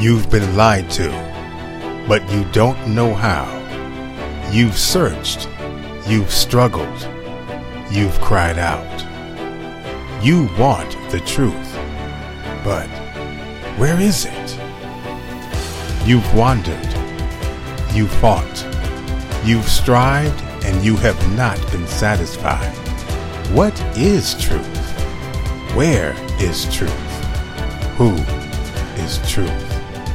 You've been lied to, but you don't know how. You've searched, you've struggled, you've cried out. You want the truth, but where is it? You've wandered, you've fought, you've strived, and you have not been satisfied. What is truth? Where is truth? Who is truth?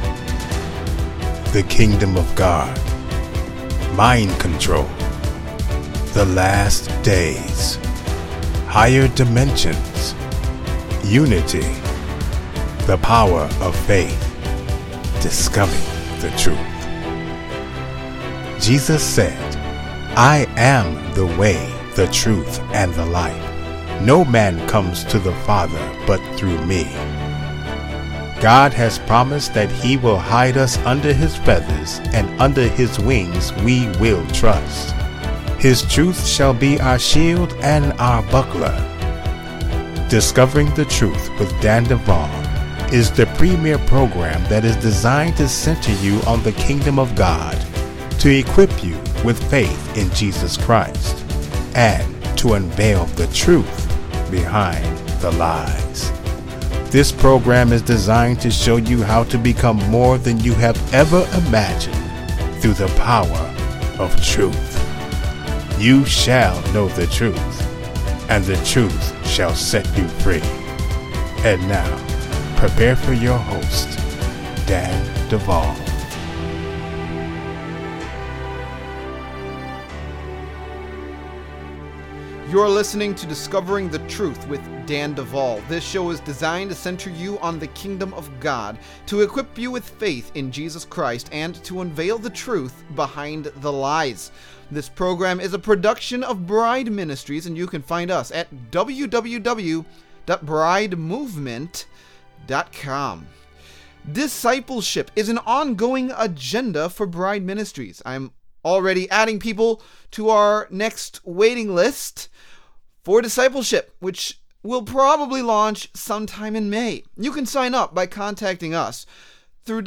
The kingdom of God, mind control, the last days, higher dimensions, unity, the power of faith, discovering the truth. Jesus said, I am the way, the truth, and the life. No man comes to the Father but through me. God has promised that He will hide us under His feathers, and under His wings we will trust. His truth shall be our shield and our buckler. Discovering the Truth with Dan Duvall is the premier program that is designed to center you on the kingdom of God, to equip you with faith in Jesus Christ, and to unveil the truth behind the lies. This program is designed to show you how to become more than you have ever imagined through the power of truth. You shall know the truth, and the truth shall set you free. And now, prepare for your host, Dan Duvall. You're listening to Discovering the Truth with Dan Duvall. This show is designed to center you on the kingdom of God, to equip you with faith in Jesus Christ, and to unveil the truth behind the lies. This program is a production of Bride Ministries, and you can find us at www.bridemovement.com. Discipleship is an ongoing agenda for Bride Ministries. I'm already adding people to our next waiting list for discipleship, which will probably launch sometime in May. You can sign up by contacting us through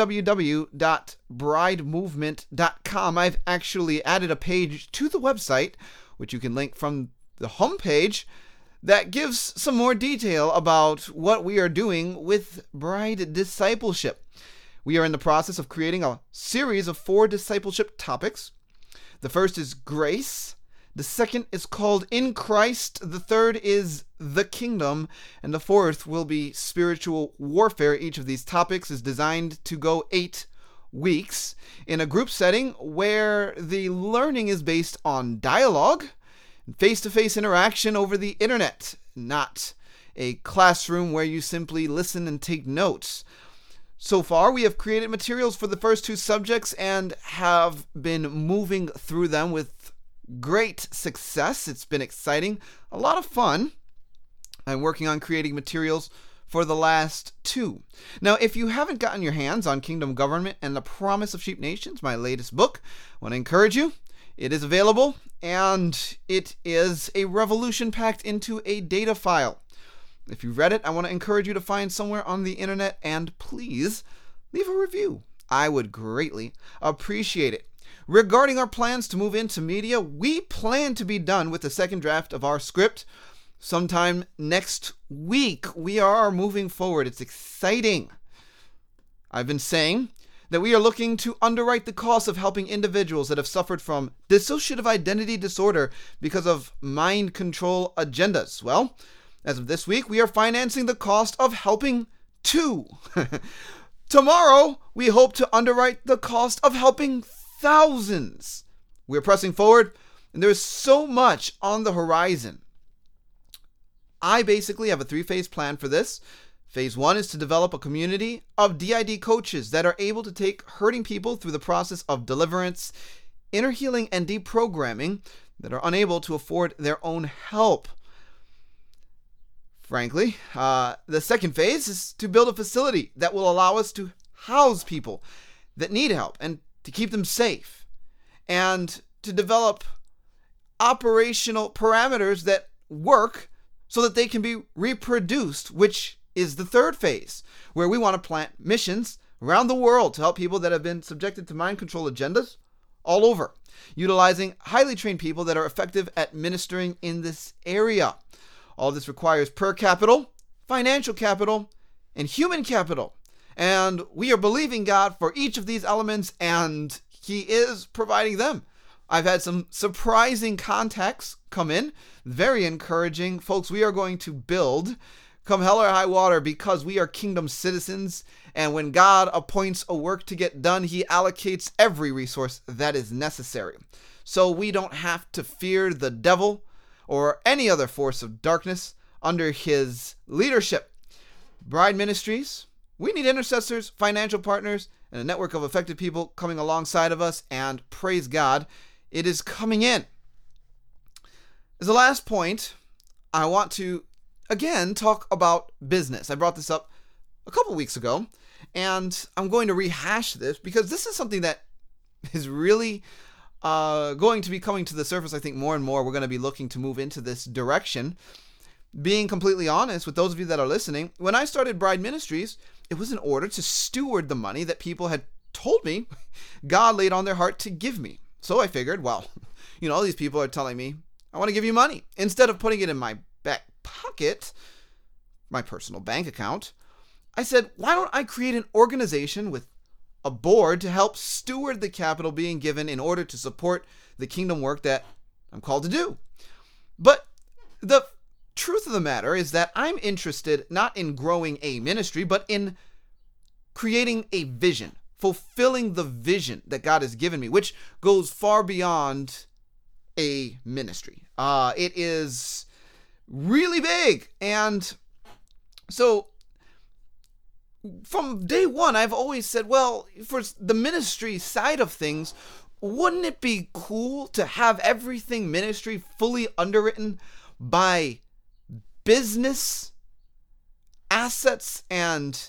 www.bridemovement.com. I've actually added a page to the website, which you can link from the homepage, that gives some more detail about what we are doing with bride discipleship. We are in the process of creating a series of 4 discipleship topics. The first is grace. The second is called In Christ. The third is the kingdom. And the fourth will be spiritual warfare. Each of these topics is designed to go 8 weeks in a group setting where the learning is based on dialogue, face-to-face interaction over the internet, not a classroom where you simply listen and take notes. So far, we have created materials for the first 2 subjects and have been moving through them with great success. It's been exciting, a lot of fun. I'm working on creating materials for the last 2. Now, if you haven't gotten your hands on Kingdom Government and the Promise of Sheep Nations, my latest book, I want to encourage you. It is available, and it is a revolution packed into a data file. If you read it, I want to encourage you to find somewhere on the internet, and please leave a review. I would greatly appreciate it. Regarding our plans to move into media, we plan to be done with the second draft of our script sometime next week. We are moving forward. It's exciting. I've been saying that we are looking to underwrite the cost of helping individuals that have suffered from dissociative identity disorder because of mind control agendas. Well, as of this week, we are financing the cost of helping 2. Tomorrow, we hope to underwrite the cost of helping thousands. We're pressing forward, and there is so much on the horizon. I basically have a 3-phase plan for this. Phase 1 is to develop a community of DID coaches that are able to take hurting people through the process of deliverance, inner healing, and deprogramming that are unable to afford their own help. Frankly, the second phase is to build a facility that will allow us to house people that need help and to keep them safe, and to develop operational parameters that work so that they can be reproduced, which is the third phase, where we want to plant missions around the world to help people that have been subjected to mind control agendas all over, utilizing highly trained people that are effective at ministering in this area. All this requires prayer capital, financial capital, and human capital. And we are believing God for each of these elements, and He is providing them. I've had some surprising contacts come in, very encouraging. Folks, we are going to build, come hell or high water, because we are kingdom citizens, and when God appoints a work to get done, He allocates every resource that is necessary. So we don't have to fear the devil or any other force of darkness under His leadership. Bride Ministries, we need intercessors, financial partners, and a network of effective people coming alongside of us, and praise God, it is coming in. As a last point, I want to, again, talk about business. I brought this up a couple weeks ago, and I'm going to rehash this because this is something that is really going to be coming to the surface. I think more and more we're going to be looking to move into this direction. Being completely honest with those of you that are listening, when I started Bride Ministries, it was in order to steward the money that people had told me God laid on their heart to give me. So I figured, well, all these people are telling me, I want to give you money. Instead of putting it in my back pocket, my personal bank account, I said, why don't I create an organization with a board to help steward the capital being given in order to support the kingdom work that I'm called to do? But the truth of the matter is that I'm interested not in growing a ministry, but in creating a vision, fulfilling the vision that God has given me, which goes far beyond a ministry. It is really big. And so from day one, I've always said, well, for the ministry side of things, wouldn't it be cool to have everything ministry fully underwritten by business assets and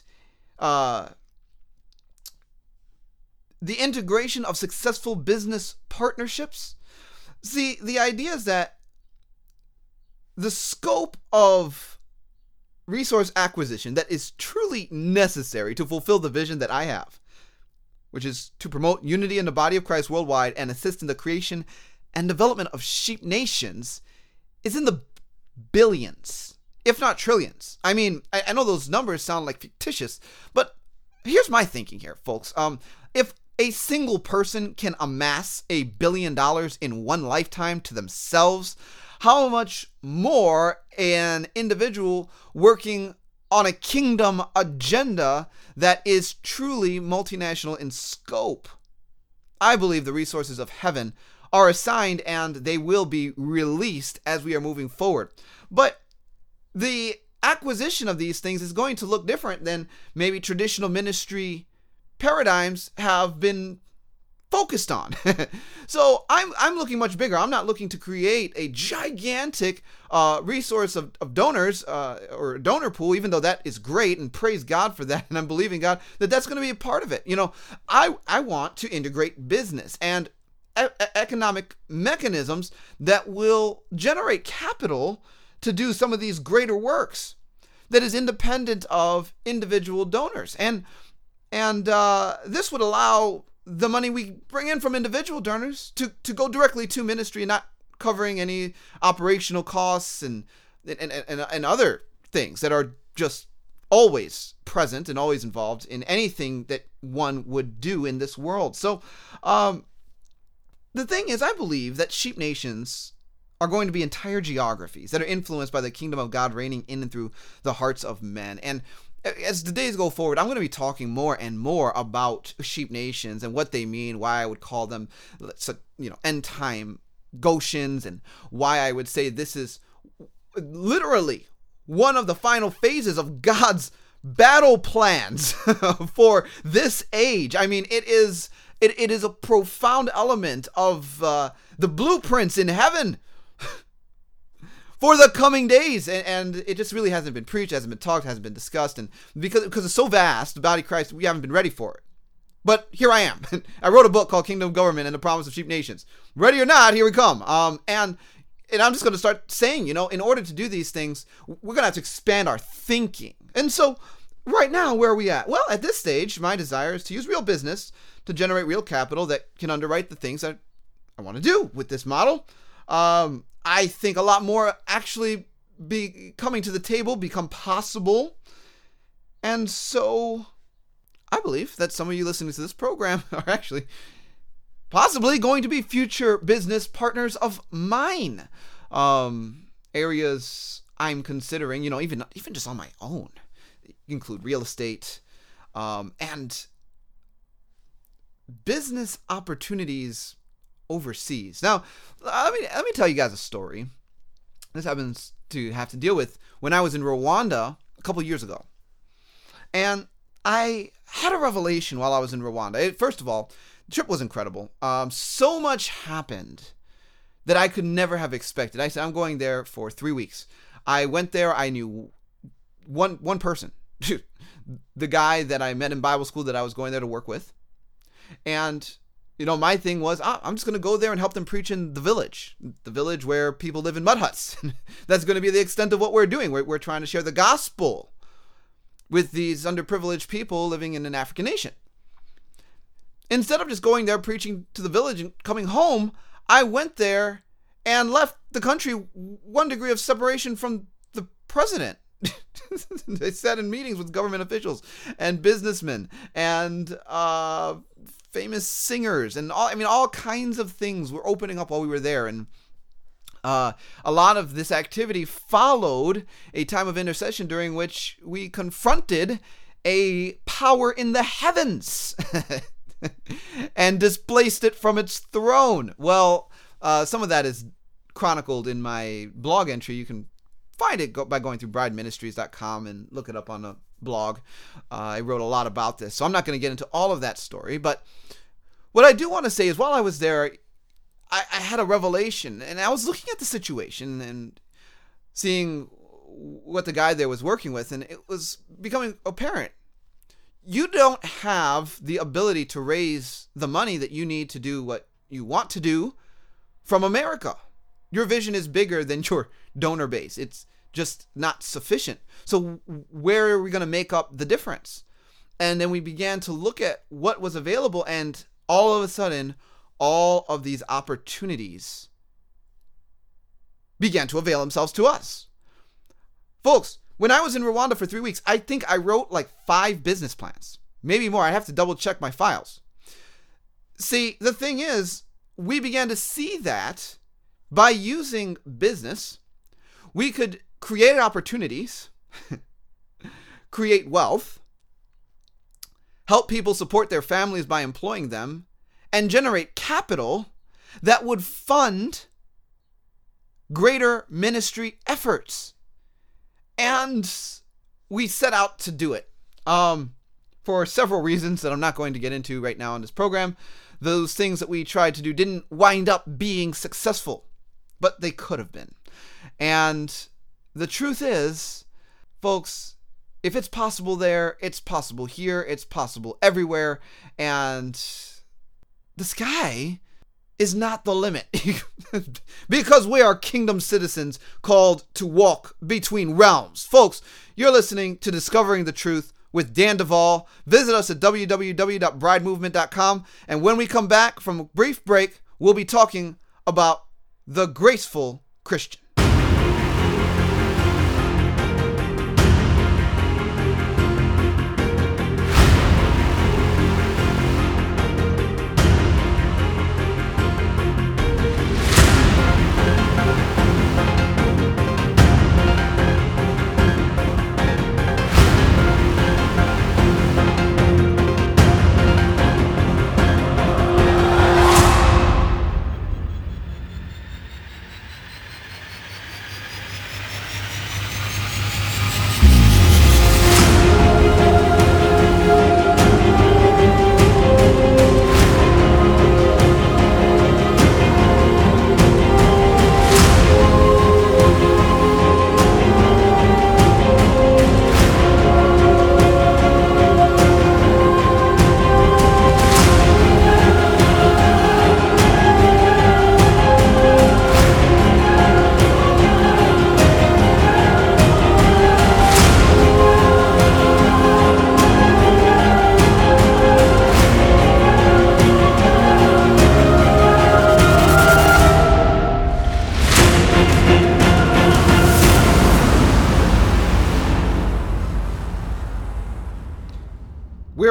the integration of successful business partnerships? See, the idea is that the scope of resource acquisition that is truly necessary to fulfill the vision that I have, which is to promote unity in the body of Christ worldwide and assist in the creation and development of sheep nations, is in the billions, if not trillions. I mean, I know those numbers sound like fictitious, but here's my thinking here, folks. If a single person can amass $1 billion in one lifetime to themselves, how much more an individual working on a kingdom agenda that is truly multinational in scope? I believe the resources of heaven are assigned and they will be released as we are moving forward. But the acquisition of these things is going to look different than maybe traditional ministry paradigms have been focused on. So I'm looking much bigger. I'm not looking to create a gigantic resource of donors or donor pool, even though that is great, and praise God for that. And I'm believing God that that's going to be a part of it. I want to integrate business and economic mechanisms that will generate capital to do some of these greater works that is independent of individual donors. And this would allow the money we bring in from individual donors to go directly to ministry, not covering any operational costs and other things that are just always present and always involved in anything that one would do in this world. So the thing is, I believe that sheep nations are going to be entire geographies that are influenced by the kingdom of God reigning in and through the hearts of men. And as the days go forward, I'm going to be talking more and more about sheep nations and what they mean, why I would call them, end time Goshens, and why I would say this is literally one of the final phases of God's battle plans for this age. I mean, it is a profound element of the blueprints in heaven for the coming days, and it just really hasn't been preached, hasn't been talked, hasn't been discussed, and because it's so vast, the body of Christ, we haven't been ready for it. But here I am. I wrote a book called Kingdom Government and the Promise of Sheep Nations. Ready or not, here we come. And I'm just going to start saying, in order to do these things, we're going to have to expand our thinking. And so right now, where are we at? Well, at this stage, my desire is to use real business to generate real capital that can underwrite the things that I want to do with this model. I think a lot more actually be coming to the table, become possible. And so I believe that some of you listening to this program are actually possibly going to be future business partners of mine. Areas I'm considering, even just on my own, include real estate, and business opportunities overseas. Now, let me tell you guys a story. This happens to have to deal with when I was in Rwanda a couple years ago. And I had a revelation while I was in Rwanda. First of all, the trip was incredible. So much happened that I could never have expected. I said, I'm going there for 3 weeks. I went there. I knew one person, the guy that I met in Bible school that I was going there to work with. And, my thing was, I'm just going to go there and help them preach in the village where people live in mud huts. That's going to be the extent of what we're doing. We're trying to share the gospel with these underprivileged people living in an African nation. Instead of just going there, preaching to the village and coming home, I went there and left the country 1 degree of separation from the president. They sat in meetings with government officials and businessmen and famous singers and all kinds of things were opening up while we were there. And a lot of this activity followed a time of intercession during which we confronted a power in the heavens and displaced it from its throne. Well, some of that is chronicled in my blog entry. You can find it by going through brideministries.com and look it up on a blog. I wrote a lot about this, so I'm not going to get into all of that story. But what I do want to say is while I was there, I had a revelation, and I was looking at the situation and seeing what the guy there was working with, and it was becoming apparent. You don't have the ability to raise the money that you need to do what you want to do from America. Your vision is bigger than your donor base. It's just not sufficient. So where are we going to make up the difference? And then we began to look at what was available, and all of a sudden, all of these opportunities began to avail themselves to us. Folks, when I was in Rwanda for 3 weeks, I think I wrote like 5 business plans. Maybe more. I have to double check my files. See, the thing is, we began to see that by using business, we could create opportunities, create wealth, help people support their families by employing them, and generate capital that would fund greater ministry efforts. And we set out to do it for several reasons that I'm not going to get into right now in this program. Those things that we tried to do didn't wind up being successful, but they could have been. And the truth is, folks, if it's possible there, it's possible here, it's possible everywhere, and the sky is not the limit. Because we are kingdom citizens called to walk between realms. Folks, you're listening to Discovering the Truth with Dan Duvall. Visit us at www.bridemovement.com. And when we come back from a brief break, we'll be talking about the graceful Christian.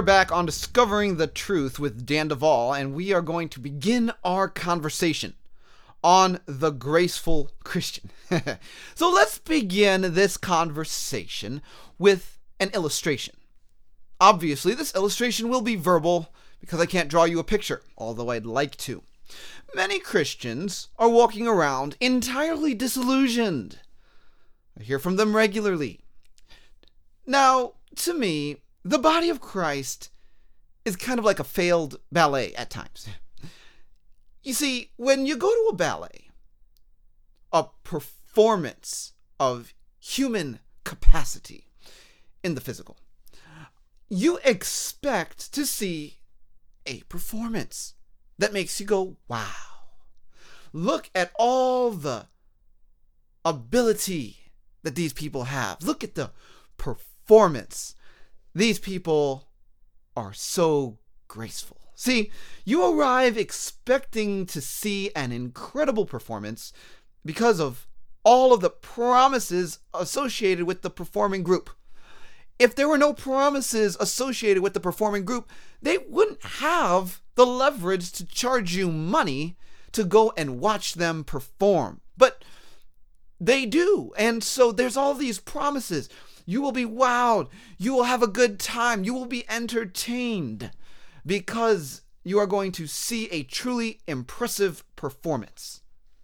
back on Discovering the Truth with Dan Duvall, and we are going to begin our conversation on the graceful Christian. So let's begin this conversation with an illustration. Obviously, this illustration will be verbal because I can't draw you a picture, although I'd like to. Many Christians are walking around entirely disillusioned. I hear from them regularly. Now, to me, the body of Christ is kind of like a failed ballet at times. You see, when you go to a ballet, a performance of human capacity in the physical, you expect to see a performance that makes you go, wow. Look at all the ability that these people have. Look at the performance. These people are so graceful. See, you arrive expecting to see an incredible performance because of all of the promises associated with the performing group. If there were no promises associated with the performing group, they wouldn't have the leverage to charge you money to go and watch them perform. But they do. And so there's all these promises. You will be wowed. You will have a good time. You will be entertained because you are going to see a truly impressive performance.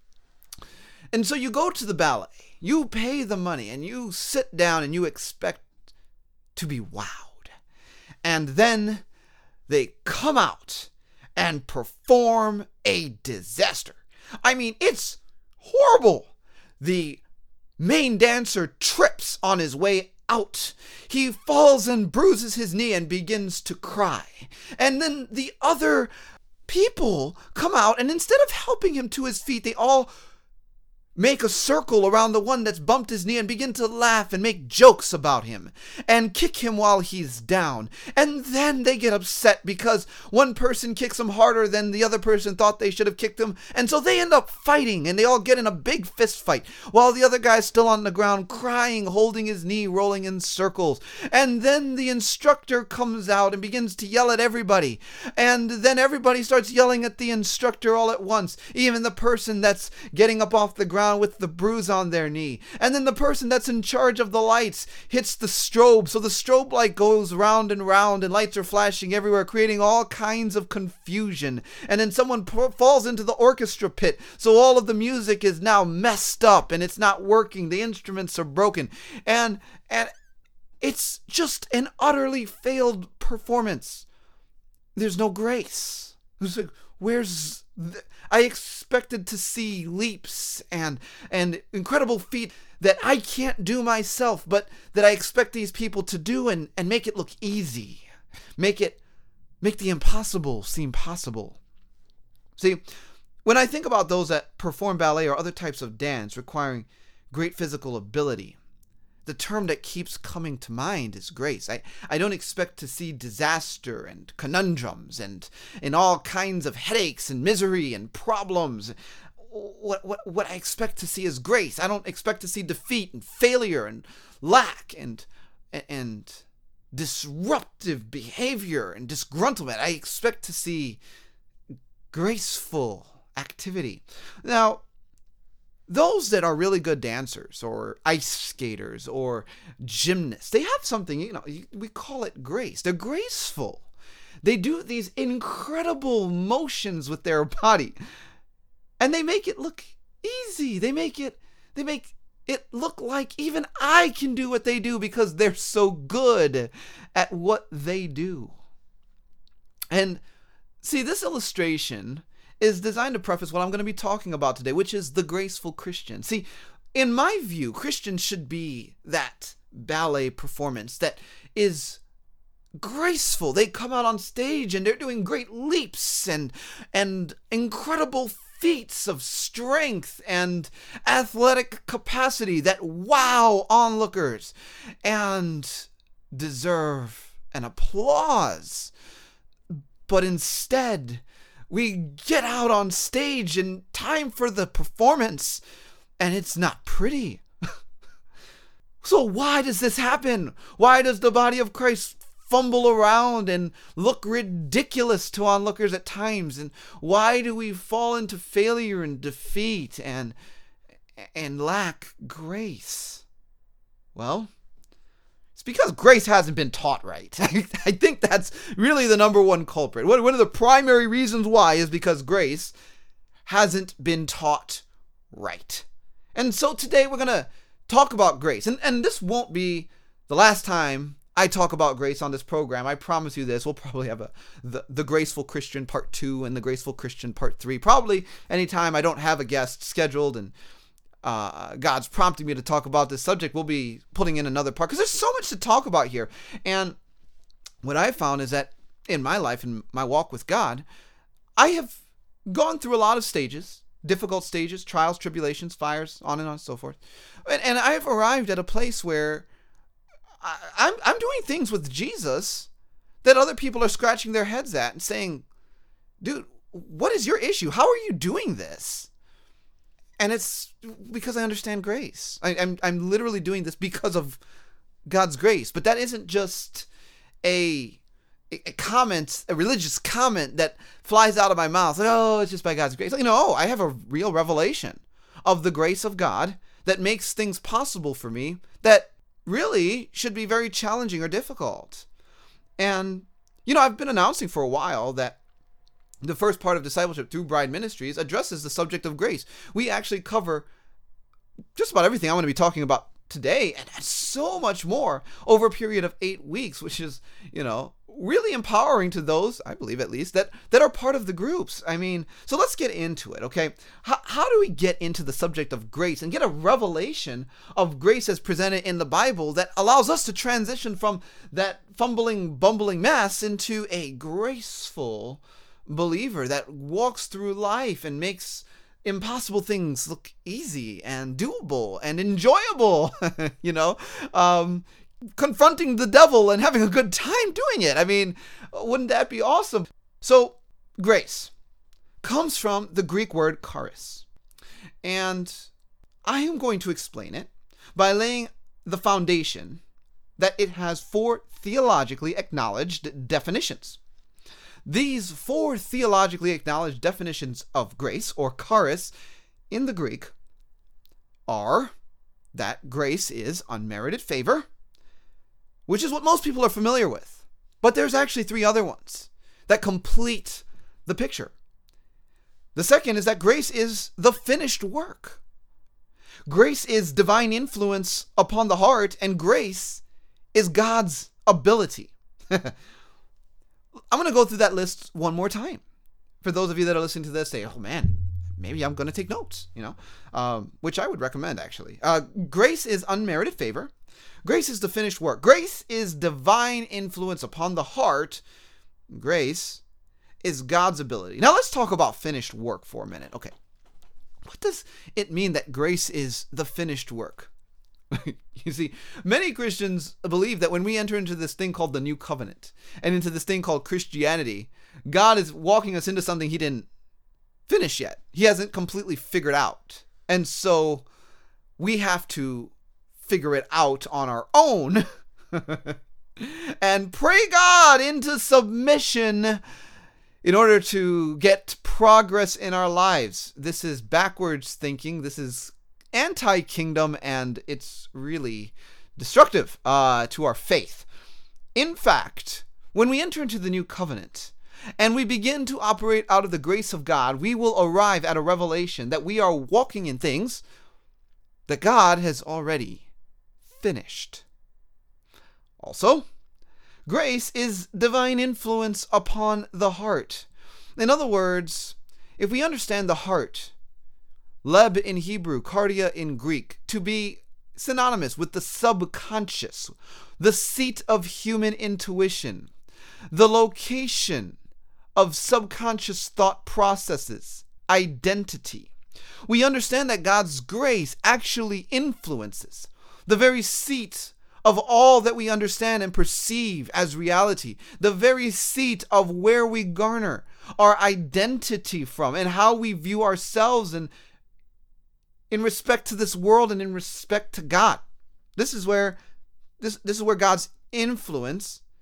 And so you go to the ballet. You pay the money and you sit down and you expect to be wowed. And then they come out and perform a disaster. I mean, it's horrible. The main dancer trips on his way out. He falls and bruises his knee and begins to cry. And then the other people come out, and instead of helping him to his feet, they all make a circle around the one that's bumped his knee and begin to laugh and make jokes about him and kick him while he's down. And then they get upset because one person kicks him harder than the other person thought they should have kicked him. And so they end up fighting and they all get in a big fist fight while the other guy's still on the ground crying, holding his knee, rolling in circles. And then the instructor comes out and begins to yell at everybody. And then everybody starts yelling at the instructor all at once, even the person that's getting up off the ground with the bruise on their knee. And then the person that's in charge of the lights hits the strobe, so the strobe light goes round and round and lights are flashing everywhere, creating all kinds of confusion. And then someone falls into the orchestra pit, so all of the music is now messed up and it's not working. The instruments are broken. And it's just an utterly failed performance. There's no grace. It's like, where's I expected to see leaps and incredible feat that I can't do myself, but that I expect these people to do and make it look easy. Make the impossible seem possible. See, when I think about those that perform ballet or other types of dance requiring great physical ability, the term that keeps coming to mind is grace. I don't expect to see disaster and conundrums and all kinds of headaches and misery and problems. What I expect to see is grace. I don't expect to see defeat and failure and lack and disruptive behavior and disgruntlement. I expect to see graceful activity. Now, those that are really good dancers or ice skaters or gymnasts, they have something, we call it grace. They're graceful. They do these incredible motions with their body and they make it look easy. They make it look like even I can do what they do because they're so good at what they do. And see, this illustration is designed to preface what I'm going to be talking about today, which is the graceful Christian. See, in my view, Christians should be that ballet performance that is graceful. They come out on stage and they're doing great leaps and incredible feats of strength and athletic capacity that wow onlookers and deserve an applause. But instead, we get out on stage in time for the performance, and it's not pretty. So why does this happen? Why does the body of Christ fumble around and look ridiculous to onlookers at times? And why do we fall into failure and defeat and lack grace? Well, it's because grace hasn't been taught right. I think that's really the number one culprit. One of the primary reasons why is because grace hasn't been taught right. And so today we're going to talk about grace. And this won't be the last time I talk about grace on this program. I promise you this. We'll probably have the Graceful Christian Part 2 and the Graceful Christian Part 3. Probably anytime I don't have a guest scheduled and God's prompting me to talk about this subject, we'll be putting in another part because there's so much to talk about here. And what I found is that in my life, in my walk with God, I have gone through a lot of stages, difficult stages, trials, tribulations, fires, on and so forth. And I've arrived at a place where I'm doing things with Jesus that other people are scratching their heads at and saying, dude, what is your issue? How are you doing this? And it's because I understand grace. I'm literally doing this because of God's grace. But that isn't just a comment, a religious comment that flies out of my mouth. Like, oh, it's just by God's grace. No, I have a real revelation of the grace of God that makes things possible for me that really should be very challenging or difficult. And, I've been announcing for a while that the first part of Discipleship Through Bride Ministries addresses the subject of grace. We actually cover just about everything I'm going to be talking about today and so much more over a period of 8 weeks, which is, really empowering to those, I believe at least, that are part of the groups. So let's get into it, okay? How do we get into the subject of grace and get a revelation of grace as presented in the Bible that allows us to transition from that fumbling, bumbling mess into a graceful believer that walks through life and makes impossible things look easy and doable and enjoyable, confronting the devil and having a good time doing it. Wouldn't that be awesome? So grace comes from the Greek word charis, and I am going to explain it by laying the foundation that it has 4 theologically acknowledged definitions. These 4 theologically acknowledged definitions of grace, or charis, in the Greek are that grace is unmerited favor, which is what most people are familiar with. But there's actually 3 other ones that complete the picture. The second is that grace is the finished work. Grace is divine influence upon the heart, and grace is God's ability. I'm going to go through that list one more time. For those of you that are listening to this, say, oh man, maybe I'm going to take notes, which I would recommend actually. Grace is unmerited favor. Grace is the finished work. Grace is divine influence upon the heart. Grace is God's ability. Now let's talk about finished work for a minute. Okay. What does it mean that grace is the finished work? You see, many Christians believe that when we enter into this thing called the New Covenant and into this thing called Christianity, God is walking us into something he didn't finish yet. He hasn't completely figured out. And so we have to figure it out on our own and pray God into submission in order to get progress in our lives. This is backwards thinking. This is anti-kingdom, and it's really destructive to our faith. In fact, when we enter into the New Covenant and we begin to operate out of the grace of God, we will arrive at a revelation that we are walking in things that God has already finished. Also, grace is divine influence upon the heart. In other words, if we understand the heart, leb in Hebrew, cardia in Greek, to be synonymous with the subconscious, the seat of human intuition, the location of subconscious thought processes, identity. We understand that God's grace actually influences the very seat of all that we understand and perceive as reality, the very seat of where we garner our identity from and how we view ourselves and in respect to this world and in respect to God. This is where God's influence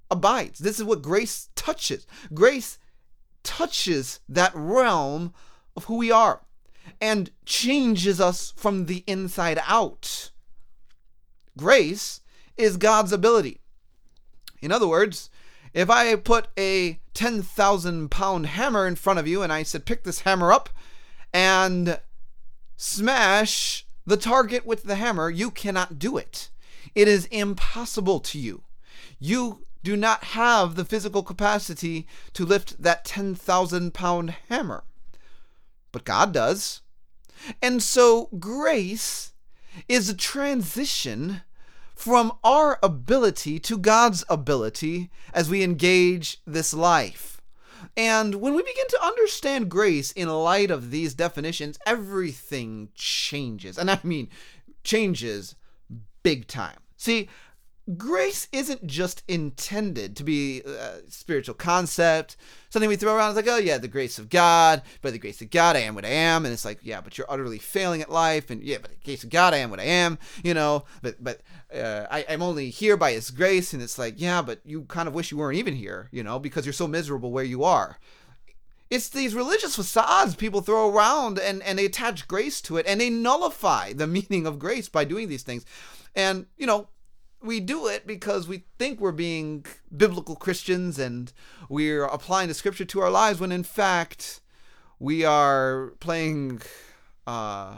abides. This is what grace touches. Grace touches that realm of who we are and changes us from the inside out. Grace is God's ability. In other words, if I put a 10,000-pound hammer in front of you and I said, pick this hammer up and smash the target with the hammer, you cannot do it. It is impossible to you. You do not have the physical capacity to lift that 10,000-pound hammer. But God does. And so grace is a transition from our ability to God's ability as we engage this life. And when we begin to understand grace in light of these definitions, everything changes. And I mean, changes big time. See, grace isn't just intended to be a spiritual concept, something we throw around. It's like, oh yeah, the grace of God. By the grace of God, I am what I am. And it's like, yeah, but you're utterly failing at life. And yeah, by the grace of God, I am what I am. But I'm only here by His grace. And it's like, yeah, but you kind of wish you weren't even here, because you're so miserable where you are. It's these religious facades people throw around and they attach grace to it and they nullify the meaning of grace by doing these things. And, we do it because we think we're being biblical Christians and we're applying the scripture to our lives when in fact we are playing, we're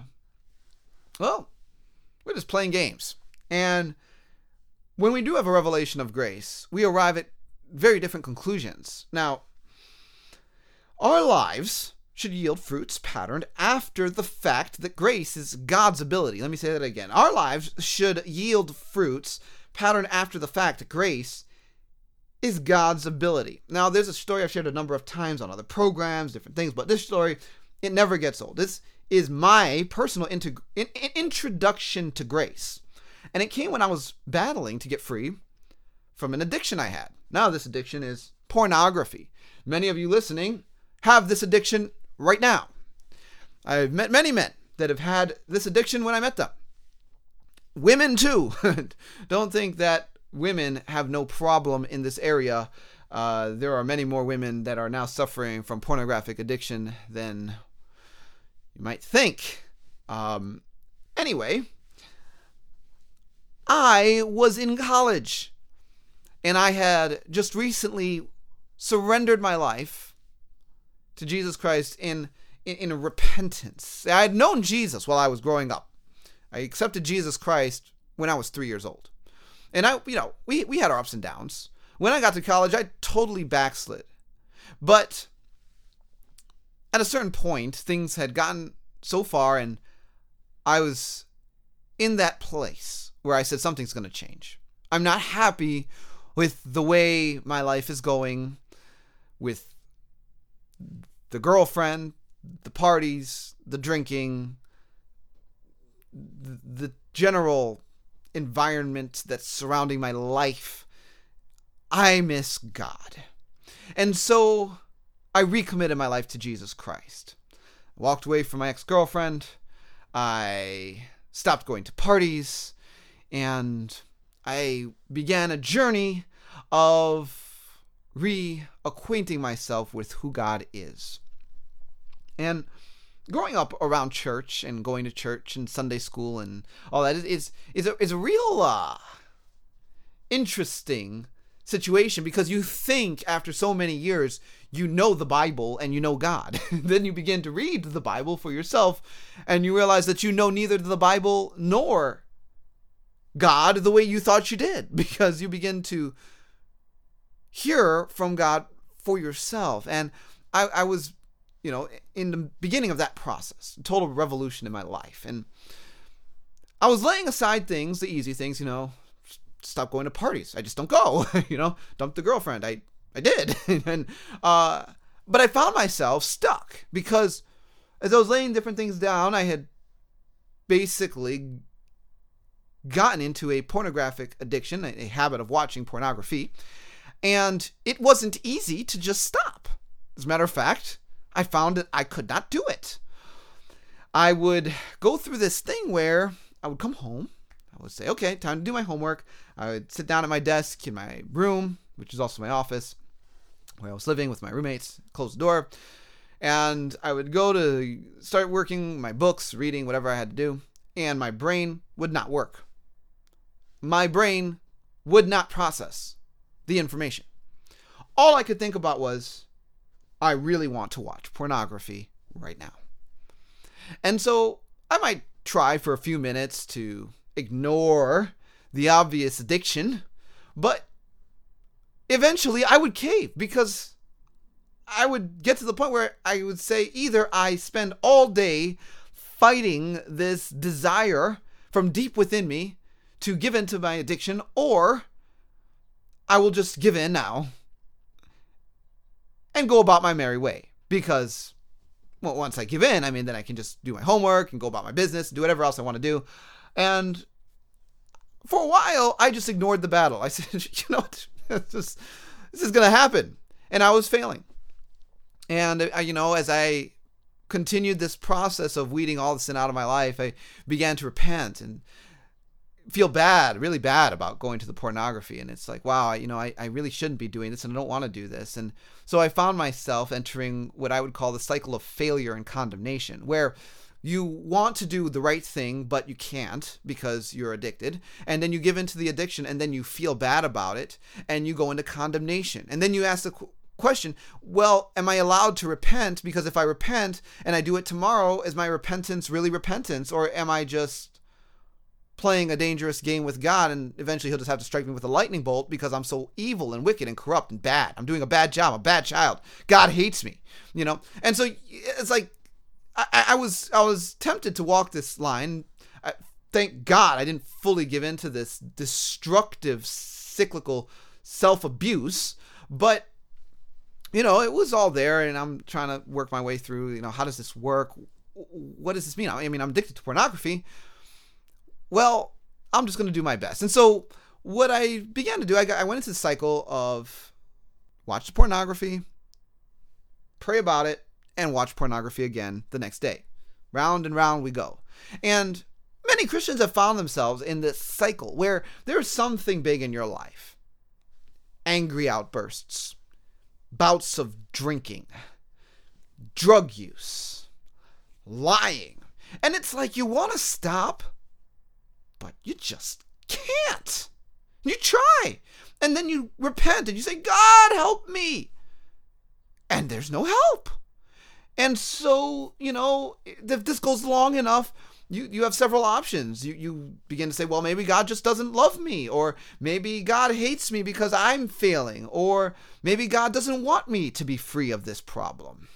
just playing games. And when we do have a revelation of grace, we arrive at very different conclusions. Now, our lives should yield fruits patterned after the fact that grace is God's ability. Let me say that again. Our lives should yield fruits patterned after the fact that grace is God's ability. Now, there's a story I've shared a number of times on other programs, different things, but this story, it never gets old. This is my personal introduction to grace. And it came when I was battling to get free from an addiction I had. Now, this addiction is pornography. Many of you listening have this addiction right now. I've met many men that have had this addiction when I met them. Women too. Don't think that women have no problem in this area. There are many more women that are now suffering from pornographic addiction than you might think. Anyway, I was in college and I had just recently surrendered my life to Jesus Christ in repentance. I had known Jesus while I was growing up. I accepted Jesus Christ when I was 3 years old. And we had our ups and downs. When I got to college, I totally backslid. But at a certain point, things had gotten so far and I was in that place where I said something's going to change. I'm not happy with the way my life is going, with the girlfriend, the parties, the drinking, the general environment that's surrounding my life. I miss God. And so I recommitted my life to Jesus Christ. Walked away from my ex-girlfriend. I stopped going to parties. And I began a journey of reacquainting myself with who God is. And growing up around church and going to church and Sunday school and all that is a real interesting situation, because you think after so many years you know the Bible and you know God. Then you begin to read the Bible for yourself and you realize that you know neither the Bible nor God the way you thought you did, because you begin to hear from God for yourself. And I was in the beginning of that process, total revolution in my life. And I was laying aside things, the easy things, stop going to parties. I just don't go, dump the girlfriend. I did. And, but I found myself stuck because as I was laying different things down, I had basically gotten into a pornographic addiction, a habit of watching pornography. And it wasn't easy to just stop. As a matter of fact, I found that I could not do it. I would go through this thing where I would come home. I would say, okay, time to do my homework. I would sit down at my desk in my room, which is also my office, where I was living with my roommates, closed the door, and I would go to start working my books, reading, whatever I had to do, and my brain would not work. My brain would not process the information. All I could think about was, I really want to watch pornography right now. And so I might try for a few minutes to ignore the obvious addiction, but eventually I would cave, because I would get to the point where I would say, either I spend all day fighting this desire from deep within me to give in to my addiction, or I will just give in now and go about my merry way. Because, well, once I give in, then I can just do my homework and go about my business, do whatever else I want to do. And for a while, I just ignored the battle. I said, this is going to happen. And I was failing. And, as I continued this process of weeding all the sin out of my life, I began to repent and feel bad, really bad about going to the pornography. And it's like, wow, I really shouldn't be doing this, and I don't want to do this. And so I found myself entering what I would call the cycle of failure and condemnation, where you want to do the right thing, but you can't because you're addicted. And then you give into the addiction, and then you feel bad about it, and you go into condemnation. And then you ask the question, well, am I allowed to repent? Because if I repent and I do it tomorrow, is my repentance really repentance? Or am I just playing a dangerous game with God, and eventually he'll just have to strike me with a lightning bolt because I'm so evil and wicked and corrupt and bad? I'm doing a bad job, a bad child. God hates me, And so it's like, I was tempted to walk this line. Thank God I didn't fully give into this destructive, cyclical self-abuse, but it was all there, and I'm trying to work my way through, how does this work? What does this mean? I'm addicted to pornography. Well, I'm just going to do my best. And so what I began to do, I went into the cycle of watch the pornography, pray about it, and watch pornography again the next day. Round and round we go. And many Christians have found themselves in this cycle where there's something big in your life. Angry outbursts, bouts of drinking, drug use, lying. And it's like you want to stop, but you just can't. You try. And then you repent and you say, God, help me. And there's no help. And so, if this goes long enough, you have several options. You begin to say, well, maybe God just doesn't love me, or maybe God hates me because I'm failing, or maybe God doesn't want me to be free of this problem.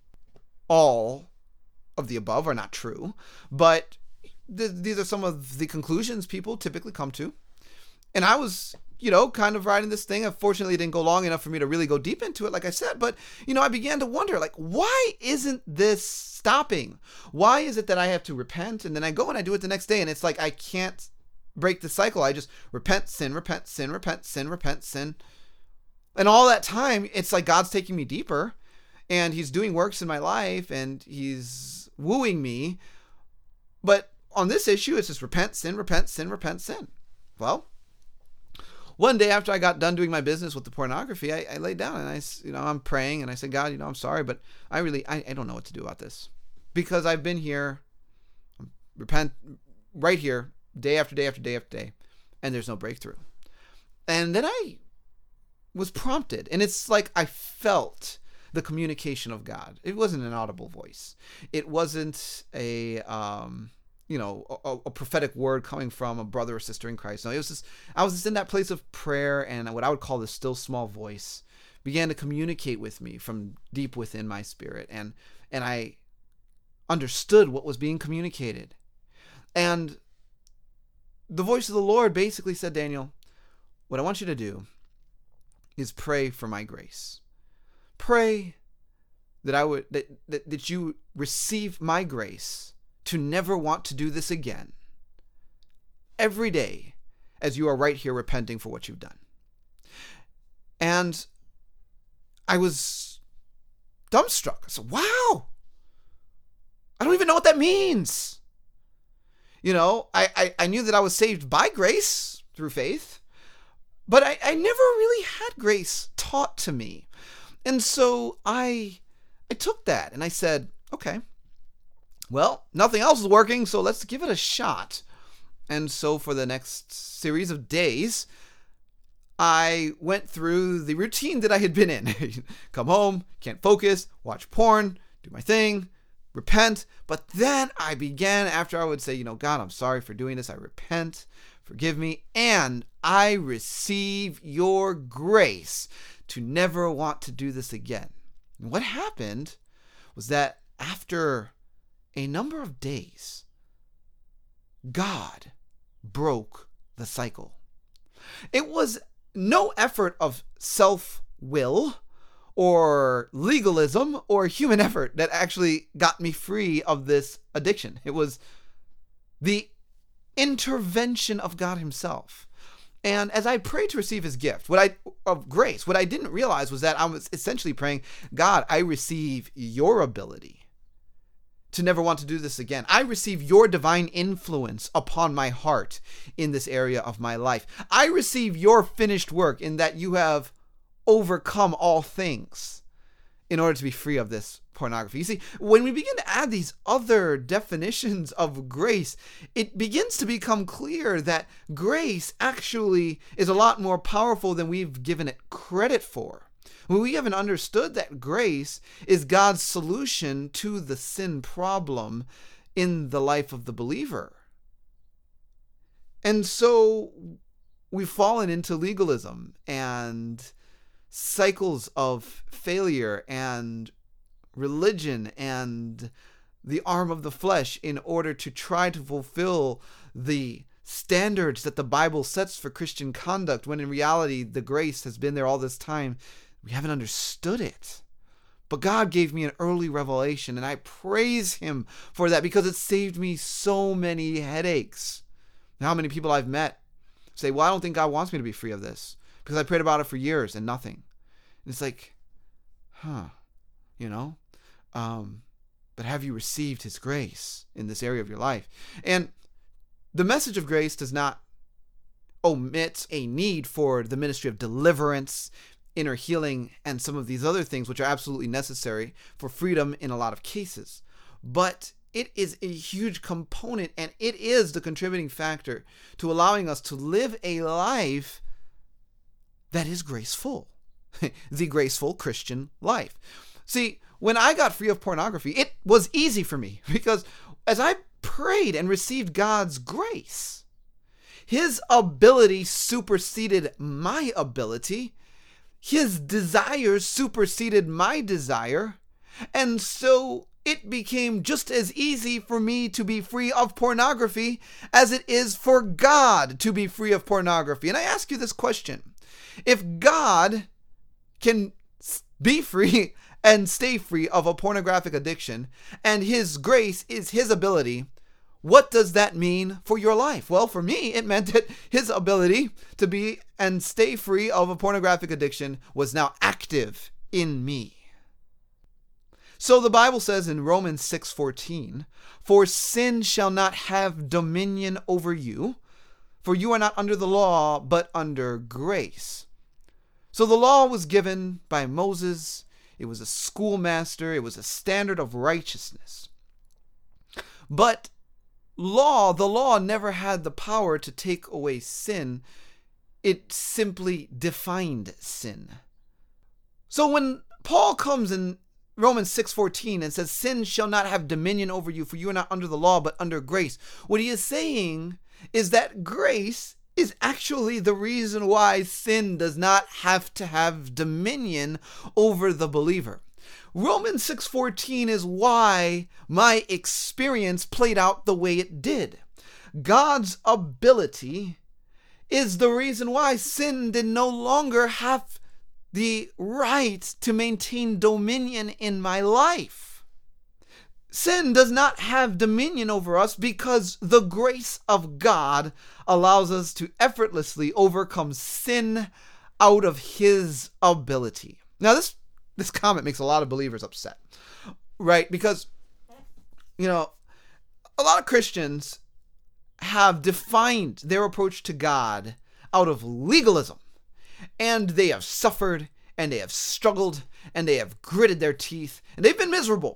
All of the above are not true, but these are some of the conclusions people typically come to. And I was, kind of riding this thing. Unfortunately, it didn't go long enough for me to really go deep into it, like I said. But, I began to wonder, why isn't this stopping? Why is it that I have to repent, and then I go and I do it the next day, and it's like I can't break the cycle. I just repent, sin, repent, sin, repent, sin, repent, sin. And all that time, it's like God's taking me deeper, and he's doing works in my life, and he's wooing me. But on this issue, it's just repent, sin, repent, sin, repent, sin. Well, one day after I got done doing my business with the pornography, I laid down and I'm praying, and I said, God, I'm sorry, but I don't know what to do about this, because I've been here, repent right here, day after day after day after day, and there's no breakthrough. And then I was prompted, and it's like I felt the communication of God. It wasn't an audible voice. It wasn't a prophetic word coming from a brother or sister in Christ. No, I was just in that place of prayer, and what I would call the still small voice began to communicate with me from deep within my spirit, and I understood what was being communicated. And the voice of the Lord basically said, Daniel, what I want you to do is pray for my grace. Pray that you receive my grace to never want to do this again every day as you are right here repenting for what you've done. And I was dumbstruck. I said, wow, I don't even know what that means. I knew that I was saved by grace through faith, But I never really had grace taught to me. And so I took that and I said, okay, well, nothing else is working, so let's give it a shot. And so for the next series of days, I went through the routine that I had been in. Come home, can't focus, watch porn, do my thing, repent. But then I began, after I would say, God, I'm sorry for doing this. I repent, forgive me, and I receive your grace to never want to do this again. And what happened was that after a number of days, God broke the cycle. It was no effort of self-will or legalism or human effort that actually got me free of this addiction. It was the intervention of God himself. And as I prayed to receive his gift of grace, what I didn't realize was that I was essentially praying, God, I receive your ability to never want to do this again. I receive your divine influence upon my heart in this area of my life. I receive your finished work in that you have overcome all things in order to be free of this pornography. You see, when we begin to add these other definitions of grace, it begins to become clear that grace actually is a lot more powerful than we've given it credit for. We haven't understood that grace is God's solution to the sin problem in the life of the believer. And so we've fallen into legalism and cycles of failure and religion and the arm of the flesh in order to try to fulfill the standards that the Bible sets for Christian conduct, when in reality the grace has been there all this time. We haven't understood it. But God gave me an early revelation, and I praise him for that because it saved me so many headaches. And how many people I've met say, well, I don't think God wants me to be free of this because I prayed about it for years and nothing. And it's like, but have you received his grace in this area of your life? And the message of grace does not omit a need for the ministry of deliverance, inner healing, and some of these other things which are absolutely necessary for freedom in a lot of cases. But it is a huge component, and it is the contributing factor to allowing us to live a life that is graceful. The graceful Christian life. See, when I got free of pornography, it was easy for me because as I prayed and received God's grace, his ability superseded my ability. His desires superseded my desire, and so it became just as easy for me to be free of pornography as it is for God to be free of pornography. And I ask you this question. If God can be free and stay free of a pornographic addiction, and his grace is his ability, what does that mean for your life? Well, for me, it meant that his ability to be and stay free of a pornographic addiction was now active in me. So the Bible says in Romans 6:14, "For sin shall not have dominion over you, for you are not under the law, but under grace." So the law was given by Moses. It was a schoolmaster. It was a standard of righteousness. But the law never had the power to take away sin. It simply defined sin. So when Paul comes in Romans 6:14 and says, "Sin shall not have dominion over you, for you are not under the law, but under grace," what he is saying is that grace is actually the reason why sin does not have to have dominion over the believer. Romans 6:14 is why my experience played out the way it did. God's ability is the reason why sin did no longer have the right to maintain dominion in my life. Sin does not have dominion over us because the grace of God allows us to effortlessly overcome sin out of his ability. Now, this comment makes a lot of believers upset, right? Because, a lot of Christians have defined their approach to God out of legalism. And they have suffered, and they have struggled, and they have gritted their teeth, and they've been miserable.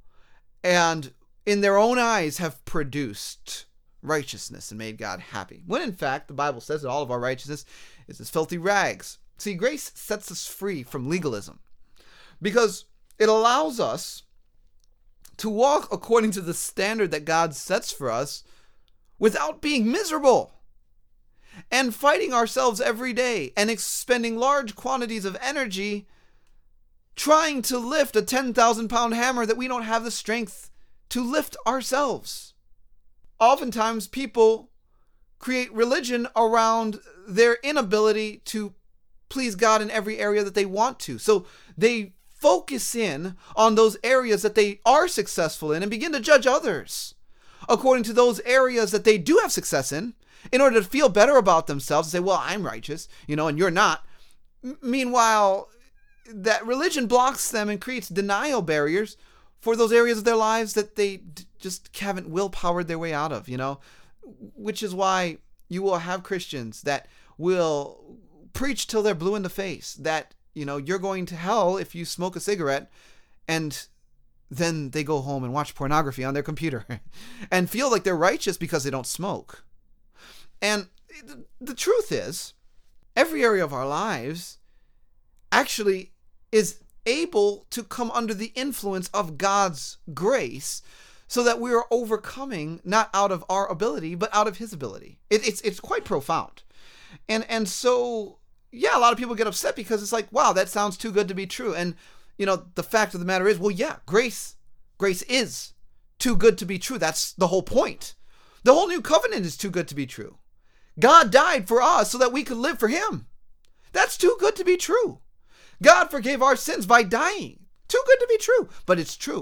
And in their own eyes have produced righteousness and made God happy. When in fact, the Bible says that all of our righteousness is as filthy rags. See, grace sets us free from legalism because it allows us to walk according to the standard that God sets for us without being miserable and fighting ourselves every day and expending large quantities of energy trying to lift a 10,000-pound hammer that we don't have the strength to lift ourselves. Oftentimes, people create religion around their inability to please God in every area that they want to. So they focus in on those areas that they are successful in and begin to judge others according to those areas that they do have success in order to feel better about themselves and say, well, I'm righteous, and you're not. Meanwhile, that religion blocks them and creates denial barriers for those areas of their lives that they just haven't willpowered their way out of, which is why you will have Christians that will preach till they're blue in the face that, you're going to hell if you smoke a cigarette, and then they go home and watch pornography on their computer and feel like they're righteous because they don't smoke. And the truth is, every area of our lives actually is able to come under the influence of God's grace so that we are overcoming not out of our ability, but out of his ability. It's quite profound. And so, yeah, a lot of people get upset because it's like, wow, that sounds too good to be true. And, the fact of the matter is, well, yeah, grace is too good to be true. That's the whole point. The whole new covenant is too good to be true. God died for us so that we could live for him. That's too good to be true. God forgave our sins by dying. Too good to be true, but it's true.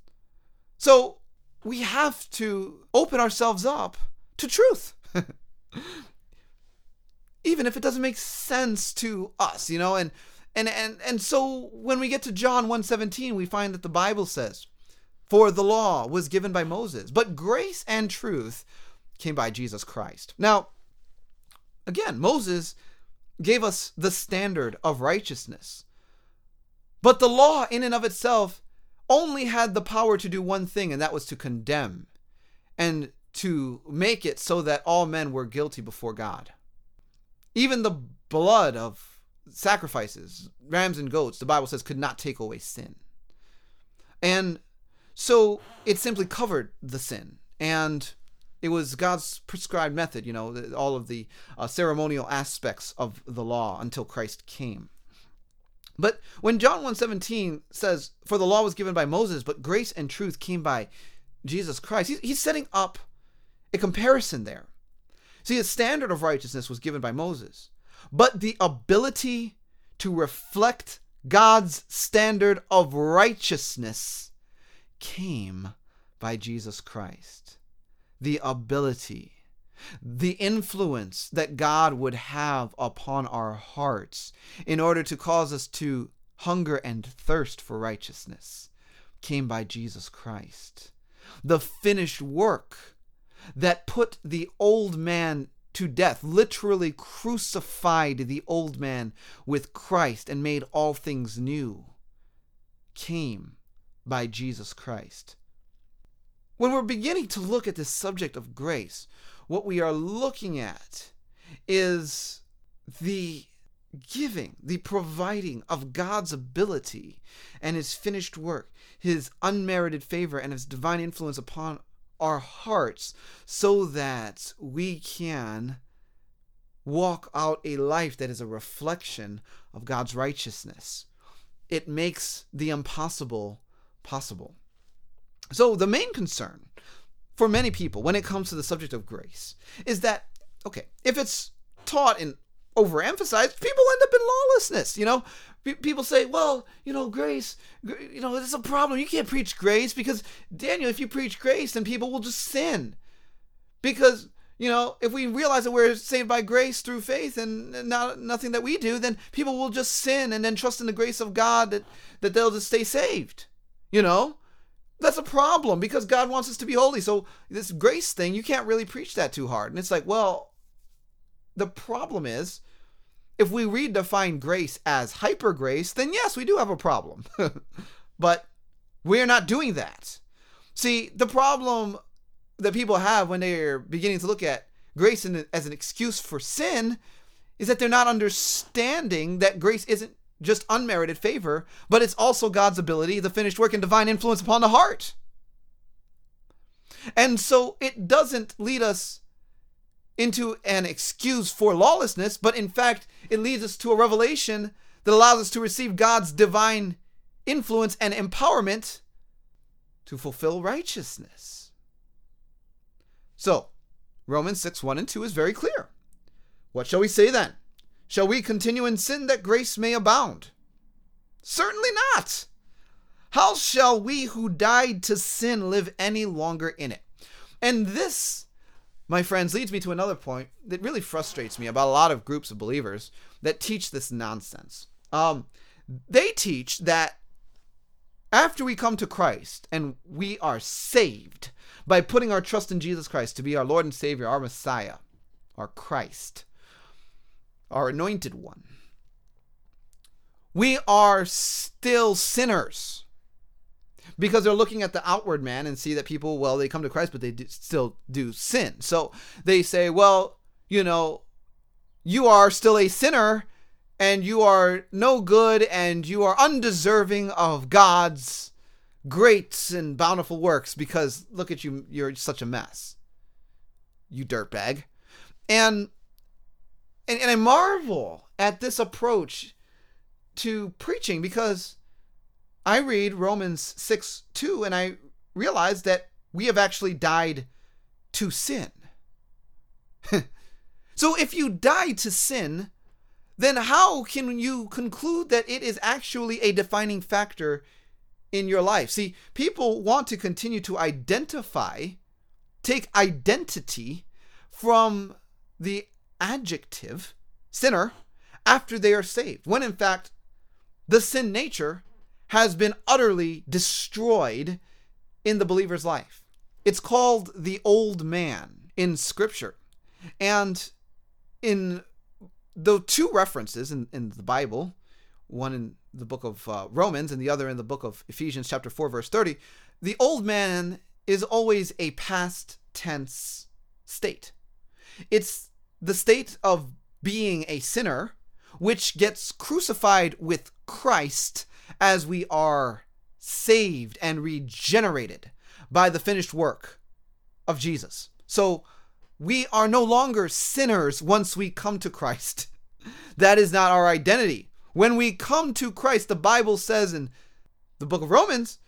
So we have to open ourselves up to truth. Even if it doesn't make sense to us, and so when we get to John 1:17, we find that the Bible says, for the law was given by Moses, but grace and truth came by Jesus Christ. Now, again, Moses gave us the standard of righteousness. But the law in and of itself only had the power to do one thing, and that was to condemn and to make it so that all men were guilty before God. Even the blood of sacrifices, rams and goats, the Bible says, could not take away sin. And so it simply covered the sin. And it was God's prescribed method, all of the ceremonial aspects of the law until Christ came. But when John 1:17 says, for the law was given by Moses, but grace and truth came by Jesus Christ, he's setting up a comparison there. See, the standard of righteousness was given by Moses, but the ability to reflect God's standard of righteousness came by Jesus Christ. The ability, the influence that God would have upon our hearts in order to cause us to hunger and thirst for righteousness came by Jesus Christ. The finished work that put the old man to death, literally crucified the old man with Christ and made all things new, came by Jesus Christ. When we're beginning to look at this subject of grace, what we are looking at is the giving, the providing of God's ability and his finished work, his unmerited favor and his divine influence upon our hearts so that we can walk out a life that is a reflection of God's righteousness. It makes the impossible possible. So the main concern for many people when it comes to the subject of grace is that, okay, if it's taught and overemphasized, people end up in lawlessness. People say, well, grace, it's a problem. You can't preach grace because, Daniel, if you preach grace, then people will just sin. Because, if we realize that we're saved by grace through faith and nothing that we do, then people will just sin and then trust in the grace of God that they'll just stay saved. That's a problem because God wants us to be holy. So this grace thing, you can't really preach that too hard. And it's like, well, the problem is if we redefine grace as hyper grace, then yes, we do have a problem. But we're not doing that. See, the problem that people have when they're beginning to look at grace as an excuse for sin is that they're not understanding that grace isn't just unmerited favor, but it's also God's ability, the finished work, and divine influence upon the heart. And so it doesn't lead us into an excuse for lawlessness, but in fact, it leads us to a revelation that allows us to receive God's divine influence and empowerment to fulfill righteousness. So, Romans 6:1-2 is very clear. What shall we say then? Shall we continue in sin that grace may abound? Certainly not. How shall we who died to sin live any longer in it? And this, my friends, leads me to another point that really frustrates me about a lot of groups of believers that teach this nonsense. They teach that after we come to Christ and we are saved by putting our trust in Jesus Christ to be our Lord and Savior, our Messiah, our Christ, our anointed one, we are still sinners. Because they're looking at the outward man and see that people, well, they come to Christ, but they still do sin. So they say, well, you are still a sinner and you are no good and you are undeserving of God's great and bountiful works because look at you, you're such a mess. You dirtbag. And I marvel at this approach to preaching because I read Romans 6:2 and I realize that we have actually died to sin. So if you die to sin, then how can you conclude that it is actually a defining factor in your life? See, people want to continue to take identity from the adjective sinner after they are saved, when in fact the sin nature has been utterly destroyed in the believer's life. It's called the old man in Scripture. And in the two references in the Bible, one in the book of Romans and the other in the book of Ephesians chapter 4, verse 30, the old man is always a past tense state. It's the state of being a sinner, which gets crucified with Christ as we are saved and regenerated by the finished work of Jesus. So we are no longer sinners once we come to Christ. That is not our identity. When we come to Christ, the Bible says in the book of Romans,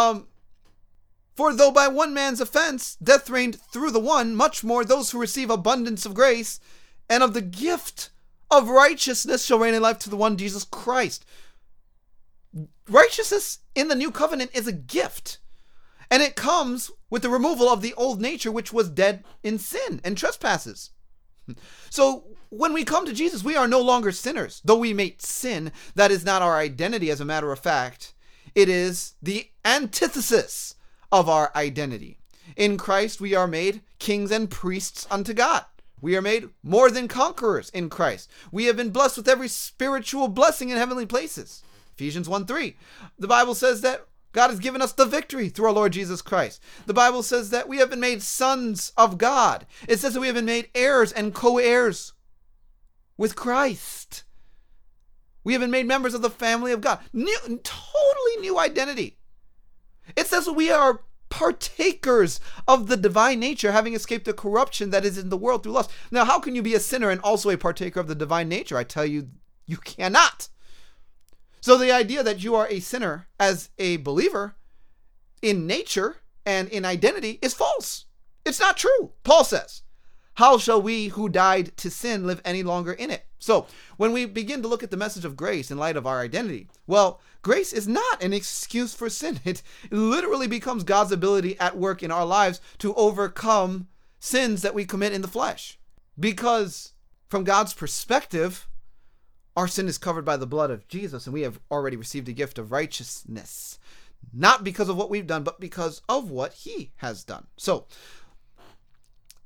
for though by one man's offense death reigned through the one, much more those who receive abundance of grace and of the gift of righteousness shall reign in life to the one Jesus Christ. Righteousness in the new covenant is a gift, and it comes with the removal of the old nature, which was dead in sin and trespasses. So when we come to Jesus, we are no longer sinners. Though we may sin, that is not our identity. As a matter of fact, it is the antithesis of our identity. In Christ, we are made kings and priests unto God. We are made more than conquerors in Christ. We have been blessed with every spiritual blessing in heavenly places. Ephesians 1:3. The Bible says that God has given us the victory through our Lord Jesus Christ. The Bible says that we have been made sons of God. It says that we have been made heirs and co-heirs with Christ. We have been made members of the family of God. Totally new identity. It says that we are partakers of the divine nature, having escaped the corruption that is in the world through lust. Now, how can you be a sinner and also a partaker of the divine nature? I tell you, you cannot. So the idea that you are a sinner as a believer in nature and in identity is false. It's not true. Paul says, how shall we who died to sin live any longer in it? So when we begin to look at the message of grace in light of our identity, well, grace is not an excuse for sin. It literally becomes God's ability at work in our lives to overcome sins that we commit in the flesh. Because from God's perspective, our sin is covered by the blood of Jesus, and we have already received a gift of righteousness, not because of what we've done, but because of what he has done. So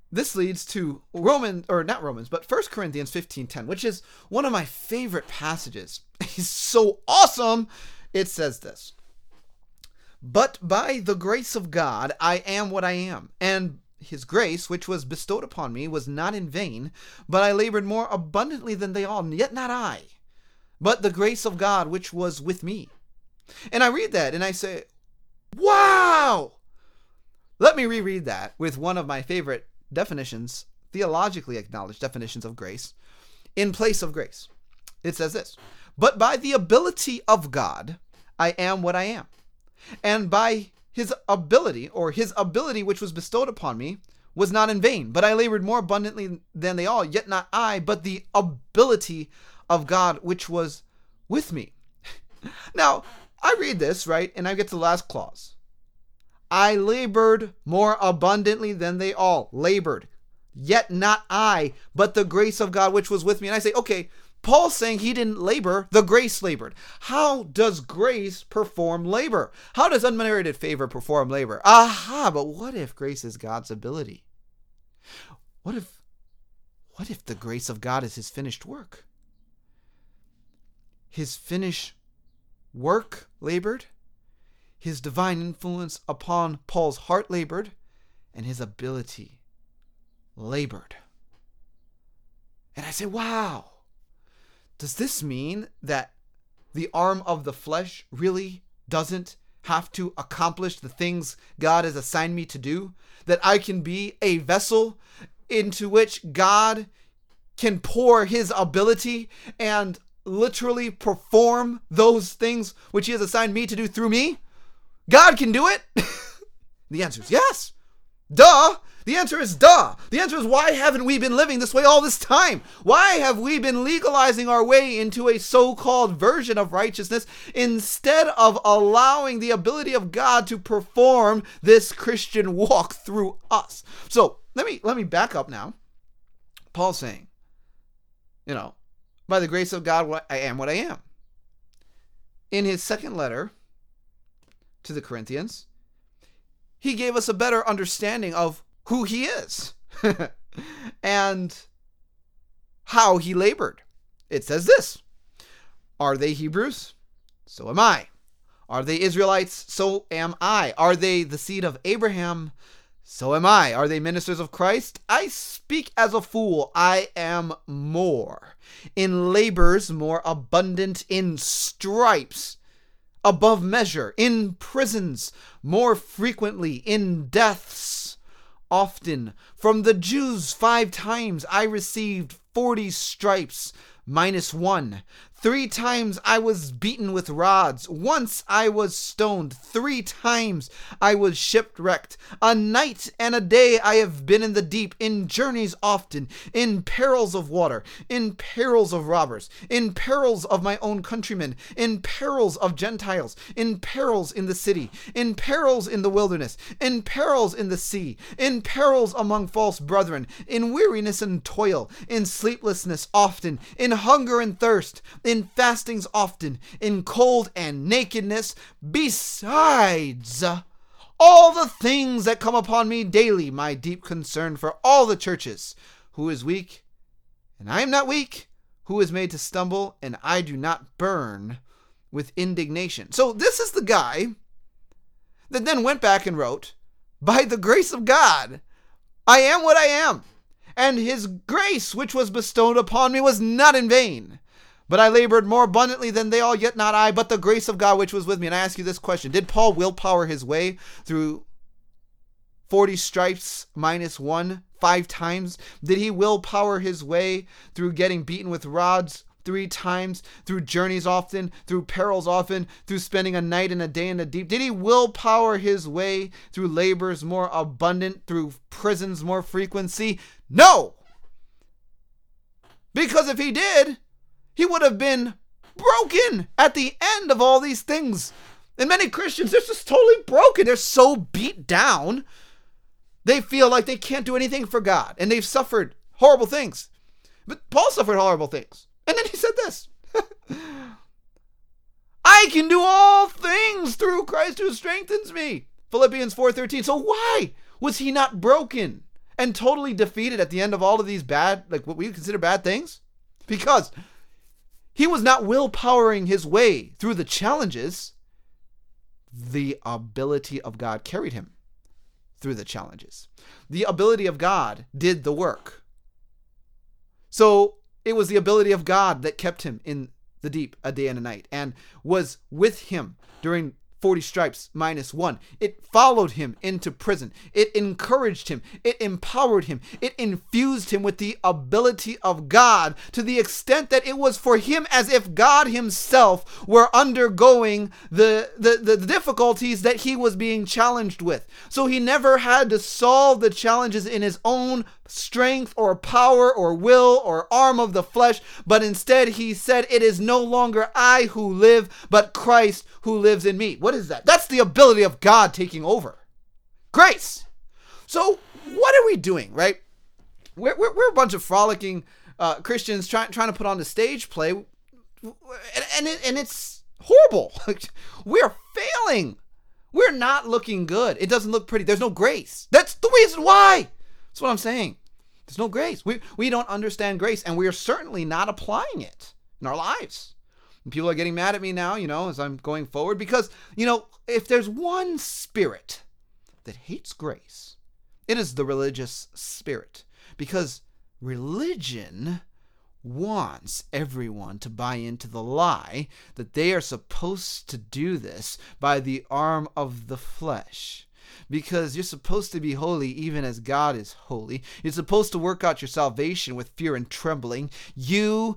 this leads to Romans, or not Romans, but 1 Corinthians 15:10, which is one of my favorite passages. It's so awesome. It says this: "But by the grace of God, I am what I am. And his grace, which was bestowed upon me, was not in vain, but I labored more abundantly than they all, yet not I, but the grace of God, which was with me." And I read that and I say, wow! Let me reread that with one of my favorite definitions, theologically acknowledged definitions of grace, in place of grace. It says this: "But by the ability of God, I am what I am. And by his ability, or his ability which was bestowed upon me, was not in vain, but I labored more abundantly than they all, yet not I, but the ability of God which was with me." Now, I read this, right, and I get to the last clause. "I labored more abundantly than they all." Labored. "Yet not I, but the grace of God which was with me." And I say, okay, Paul's saying he didn't labor, the grace labored. How does grace perform labor? How does unmerited favor perform labor? Aha, but what if grace is God's ability? What if the grace of God is his finished work? His finished work labored, his divine influence upon Paul's heart labored, and his ability labored. And I say, wow. Does this mean that the arm of the flesh really doesn't have to accomplish the things God has assigned me to do? That I can be a vessel into which God can pour his ability and literally perform those things which he has assigned me to do through me? God can do it? The answer is yes. Duh. The answer is duh. The answer is, why haven't we been living this way all this time? Why have we been legalizing our way into a so-called version of righteousness instead of allowing the ability of God to perform this Christian walk through us? So let me back up now. Paul's saying, by the grace of God, I am what I am. In his second letter to the Corinthians, he gave us a better understanding of who he is and how he labored. It says this: "Are they Hebrews? So am I. Are they Israelites? So am I. Are they the seed of Abraham? So am I. Are they ministers of Christ? I speak as a fool. I am more. In labors more abundant, in stripes above measure, in prisons more frequently, in deaths often. From the Jews 5 times I received 40 stripes minus 1. 3 times I was beaten with rods. Once I was stoned. 3 times I was shipwrecked. A night and a day I have been in the deep, in journeys often, in perils of water, in perils of robbers, in perils of my own countrymen, in perils of Gentiles, in perils in the city, in perils in the wilderness, in perils in the sea, in perils among false brethren, in weariness and toil, in sleeplessness often, in hunger and thirst, in fastings often, in cold and nakedness, besides all the things that come upon me daily, my deep concern for all the churches. Who is weak, and I am not weak? Who is made to stumble, and I do not burn with indignation?" So this is the guy that then went back and wrote, "By the grace of God, I am what I am. And his grace which was bestowed upon me was not in vain. But I labored more abundantly than they all, yet not I, but the grace of God which was with me." And I ask you this question: did Paul willpower his way through 40 stripes minus 1 5 times? Did he willpower his way through getting beaten with rods 3 times, through journeys often, through perils often, through spending a night and a day in the deep? Did he willpower his way through labors more abundant, through prisons more frequency? No! Because if he did, he would have been broken at the end of all these things. And many Christians, they're just totally broken. They're so beat down, they feel like they can't do anything for God. And they've suffered horrible things. But Paul suffered horrible things. And then he said this: "I can do all things through Christ who strengthens me." Philippians 4:13. So why was he not broken and totally defeated at the end of all of these bad, like what we consider bad things? Because he was not willpowering his way through the challenges. The ability of God carried him through the challenges. The ability of God did the work. So it was the ability of God that kept him in the deep a day and a night and was with him during 40 stripes minus one. It followed him into prison. It encouraged him. It empowered him. It infused him with the ability of God to the extent that it was for him as if God himself were undergoing the difficulties that he was being challenged with. So he never had to solve the challenges in his own strength or power or will or arm of the flesh, but instead he said, it is no longer I who live, but Christ who lives in me. What is that? That's the ability of God taking over. Grace. So what are we doing, right? We're a bunch of frolicking Christians trying to put on the stage play, and it's horrible. We're failing. We're not looking good. It doesn't look pretty. There's no grace. That's the reason why. That's what I'm saying. There's no grace. We don't understand grace, and we are certainly not applying it in our lives. And people are getting mad at me now, as I'm going forward, because, if there's one spirit that hates grace, it is the religious spirit, because religion wants everyone to buy into the lie that they are supposed to do this by the arm of the flesh. Because you're supposed to be holy even as God is holy. You're supposed to work out your salvation with fear and trembling. You.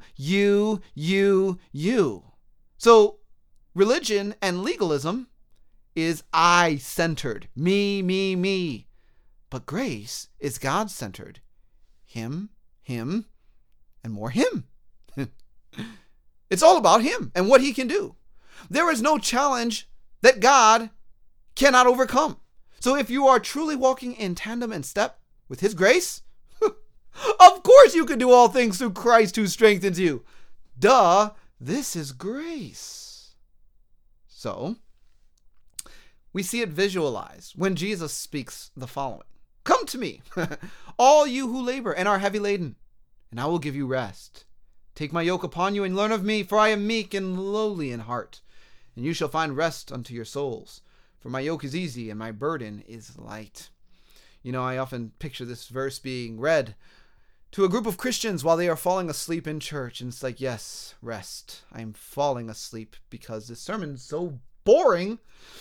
So religion and legalism is I-centered. Me. But grace is God-centered. Him, and more him. It's all about him and what he can do. There is no challenge that God cannot overcome. So if you are truly walking in tandem and step with his grace, of course you can do all things through Christ who strengthens you. Duh, this is grace. So, we see it visualized when Jesus speaks the following. Come to me, all you who labor and are heavy laden, and I will give you rest. Take my yoke upon you and learn of me, for I am meek and lowly in heart, and you shall find rest unto your souls. For my yoke is easy and my burden is light. I often picture this verse being read to a group of Christians while they are falling asleep in church. And it's like, yes, rest. I'm falling asleep because this sermon is so boring.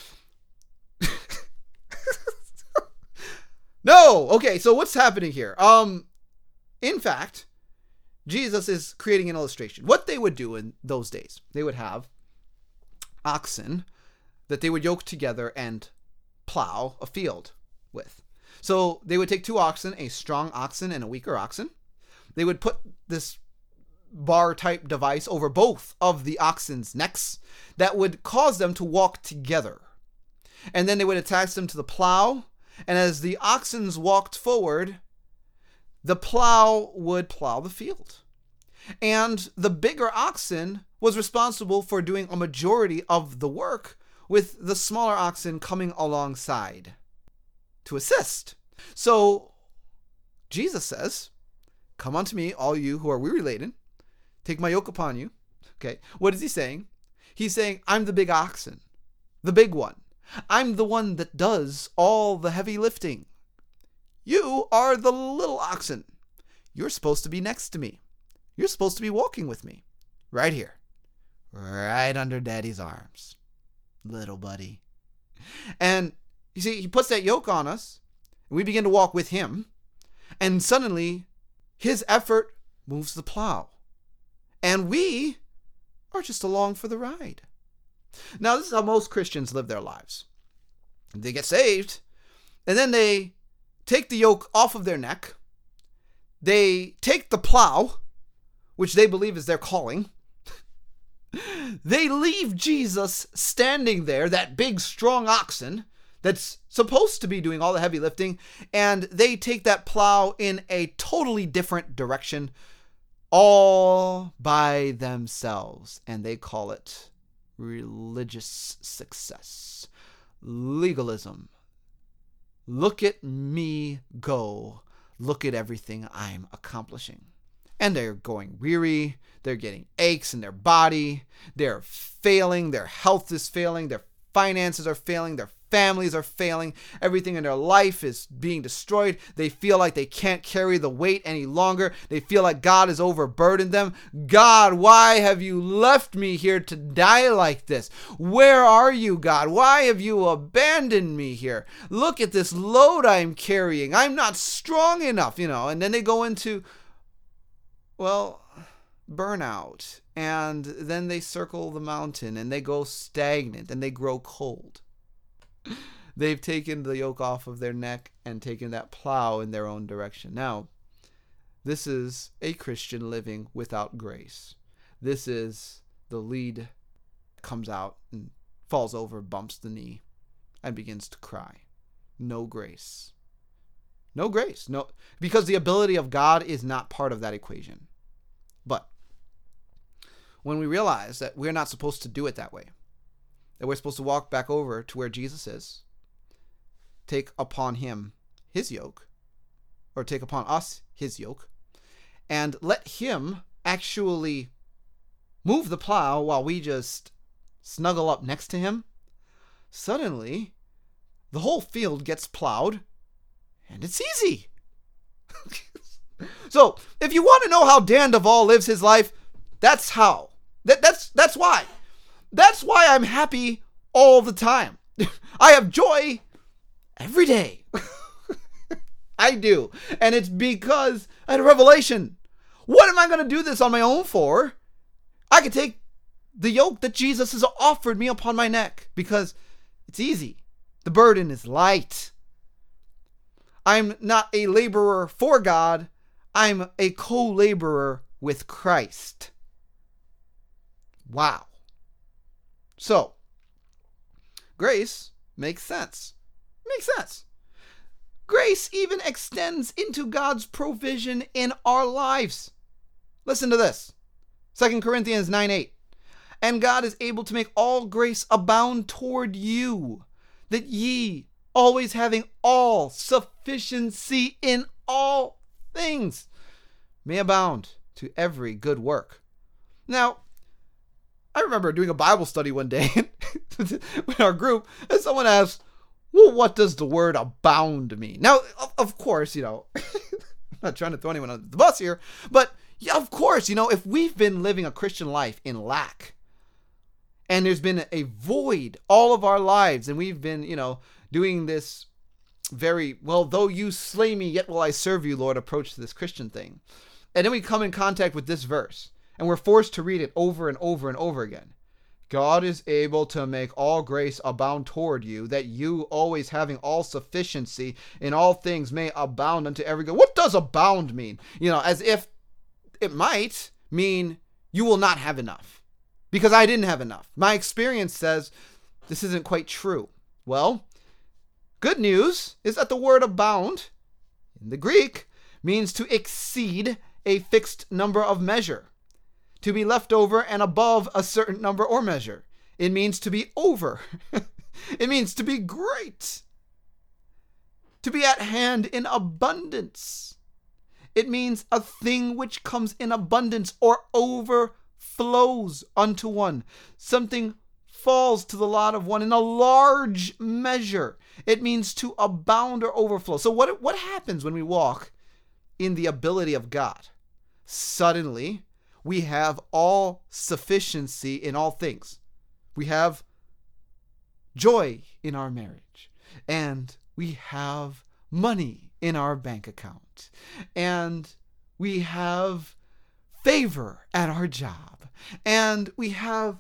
No. Okay. So what's happening here? In fact, Jesus is creating an illustration. What they would do in those days, they would have oxen that they would yoke together and plow a field with. So they would take two oxen, a strong oxen and a weaker oxen. They would put this bar type device over both of the oxen's necks that would cause them to walk together. And then they would attach them to the plow. And as the oxens walked forward, the plow would plow the field. And the bigger oxen was responsible for doing a majority of the work, with the smaller oxen coming alongside to assist. So Jesus says, come unto me, all you who are weary laden, take my yoke upon you. Okay, what is he saying? He's saying, I'm the big oxen, the big one. I'm the one that does all the heavy lifting. You are the little oxen. You're supposed to be next to me. You're supposed to be walking with me. Right here. Right under Daddy's arms. Little buddy. And you see, he puts that yoke on us, and we begin to walk with him, and suddenly his effort moves the plow, and we are just along for the ride. Now, this is how most Christians live their lives. They get saved, and then they take the yoke off of their neck. They take the plow, which they believe is their calling. They leave Jesus standing there, that big, strong oxen that's supposed to be doing all the heavy lifting, and they take that plow in a totally different direction all by themselves, and they call it religious success, legalism. Look at me go. look at everything I'm accomplishing. And they're going weary. They're getting aches in their body. They're failing. Their health is failing. Their finances are failing. Their families are failing. Everything in their life is being destroyed. They feel like they can't carry the weight any longer. They feel like God has overburdened them. God, why have you left me here to die like this? Where are you, God? Why have you abandoned me here? Look at this load I'm carrying. I'm not strong enough, And then they go into, burnout. And then they circle the mountain and they go stagnant and they grow cold. They've taken the yoke off of their neck and taken that plow in their own direction. Now, this is a Christian living without grace. This is the lead comes out and falls over, bumps the knee, and begins to cry. No grace. No grace. No, because the ability of God is not part of that equation. But when we realize that we're not supposed to do it that way, that we're supposed to walk back over to where Jesus is, take upon him his yoke, or take upon us his yoke, and let him actually move the plow while we just snuggle up next to him, suddenly the whole field gets plowed and it's easy. So if you want to know how Dan Duvall lives his life, that's how. That's why. That's why I'm happy all the time. I have joy every day. I do. And it's because I had a revelation. What am I going to do this on my own for? I can take the yoke that Jesus has offered me upon my neck because it's easy. The burden is light. I'm not a laborer for God. I'm a co-laborer with Christ. Wow. So, grace makes sense. Makes sense. Grace even extends into God's provision in our lives. Listen to this. 2 Corinthians 9:8. And God is able to make all grace abound toward you, that ye, always having all sufficiency in all things, may abound to every good work. Now, I remember doing a Bible study one day with our group, and someone asked, well, what does the word abound mean? Now, of course, I'm not trying to throw anyone under the bus here, but yeah, of course, if we've been living a Christian life in lack, and there's been a void all of our lives, and we've been, doing this very, though you slay me, yet will I serve you, Lord, approach to this Christian thing. And then we come in contact with this verse, and we're forced to read it over and over and over again. God is able to make all grace abound toward you, that you, always having all sufficiency in all things, may abound unto every good. What does abound mean? As if it might mean you will not have enough, because I didn't have enough. My experience says this isn't quite true. Well, good news is that the word abound in the Greek means to exceed a fixed number of measure, to be left over and above a certain number or measure. It means to be over. It means to be great, to be at hand in abundance. It means a thing which comes in abundance or overflows unto one. Something falls to the lot of one in a large measure. It means to abound or overflow. So what happens when we walk in the ability of God? Suddenly, we have all sufficiency in all things. We have joy in our marriage, and we have money in our bank account, and we have favor at our job, and we have,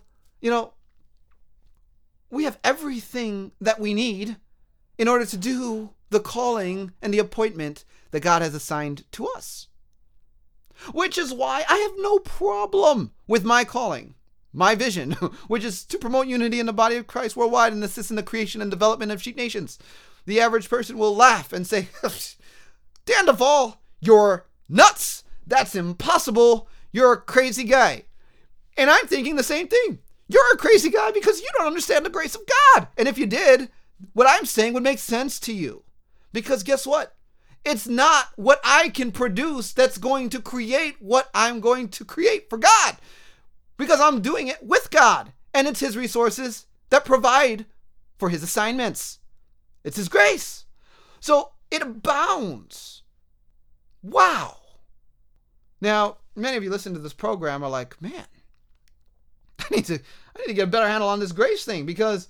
we have everything that we need in order to do the calling and the appointment that God has assigned to us. Which is why I have no problem with my calling, my vision, which is to promote unity in the body of Christ worldwide and assist in the creation and development of sheep nations. The average person will laugh and say, Dan Duvall, you're nuts. That's impossible. You're a crazy guy. And I'm thinking the same thing. You're a crazy guy because you don't understand the grace of God. And if you did, what I'm saying would make sense to you. Because guess what? It's not what I can produce that's going to create what I'm going to create for God, because I'm doing it with God, and it's his resources that provide for his assignments. It's his grace. So it abounds. Wow. Now, many of you listening to this program are like, man, I need to get a better handle on this grace thing, because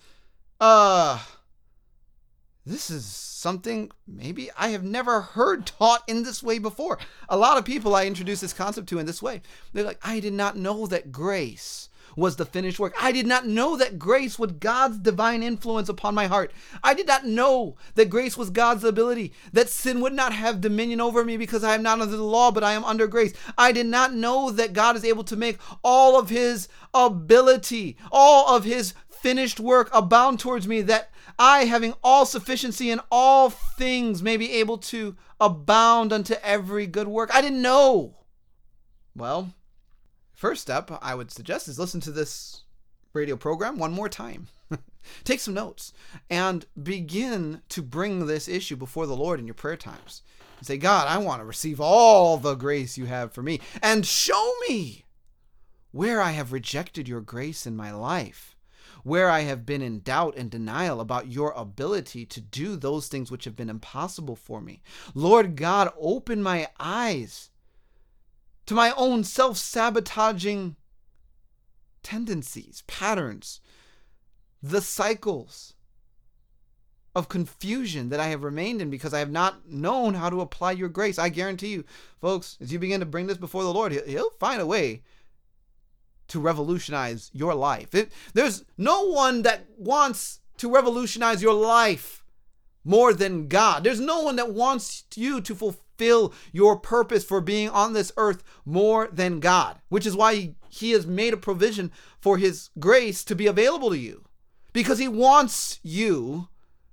this is something maybe I have never heard taught in this way before. A lot of people I introduce this concept to in this way, they're like, I did not know that grace was the finished work. I did not know that grace was God's divine influence upon my heart. I did not know that grace was God's ability, that sin would not have dominion over me because I am not under the law, but I am under grace. I did not know that God is able to make all of his ability, all of his finished work abound towards me, that I, having all sufficiency in all things, may be able to abound unto every good work. I didn't know. Well, first step I would suggest is listen to this radio program one more time. Take some notes and begin to bring this issue before the Lord in your prayer times. And say, God, I want to receive all the grace you have for me, and show me where I have rejected your grace in my life, where I have been in doubt and denial about your ability to do those things which have been impossible for me. Lord God, open my eyes to my own self-sabotaging tendencies, patterns, the cycles of confusion that I have remained in because I have not known how to apply your grace. I guarantee you, folks, as you begin to bring this before the Lord, he'll find a way to revolutionize your life. There's no one that wants to revolutionize your life more than God. There's no one that wants you to fulfill your purpose for being on this earth more than God, which is why he has made a provision for his grace to be available to you, because he wants you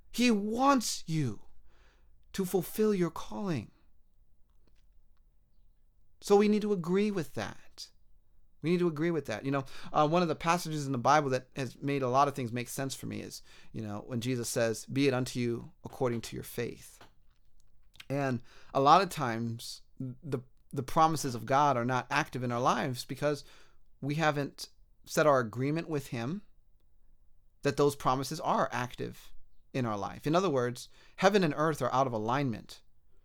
to fulfill your calling. So we need to agree with that. We need to agree with that. One of the passages in the Bible that has made a lot of things make sense for me is, when Jesus says, be it unto you according to your faith. And a lot of times the promises of God are not active in our lives because we haven't set our agreement with him that those promises are active in our life. In other words, heaven and earth are out of alignment.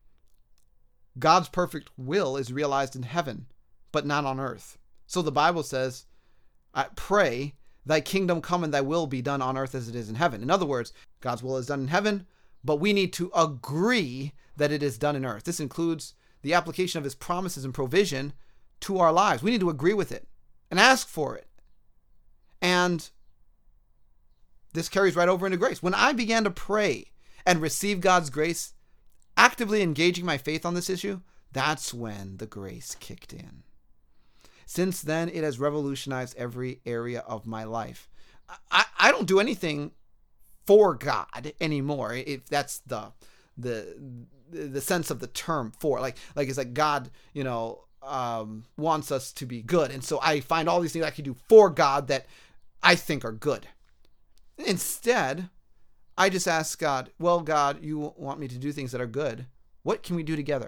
God's perfect will is realized in heaven, but not on earth. So the Bible says, I pray, thy kingdom come and thy will be done on earth as it is in heaven. In other words, God's will is done in heaven, but we need to agree that it is done in earth. This includes the application of his promises and provision to our lives. We need to agree with it and ask for it. And this carries right over into grace. When I began to pray and receive God's grace, actively engaging my faith on this issue, that's when the grace kicked in. Since then, it has revolutionized every area of my life. I don't do anything for God anymore, if that's the sense of the term for. Like it's like God, wants us to be good. And so I find all these things I can do for God that I think are good. Instead, I just ask God, well, God, you want me to do things that are good. What can we do together?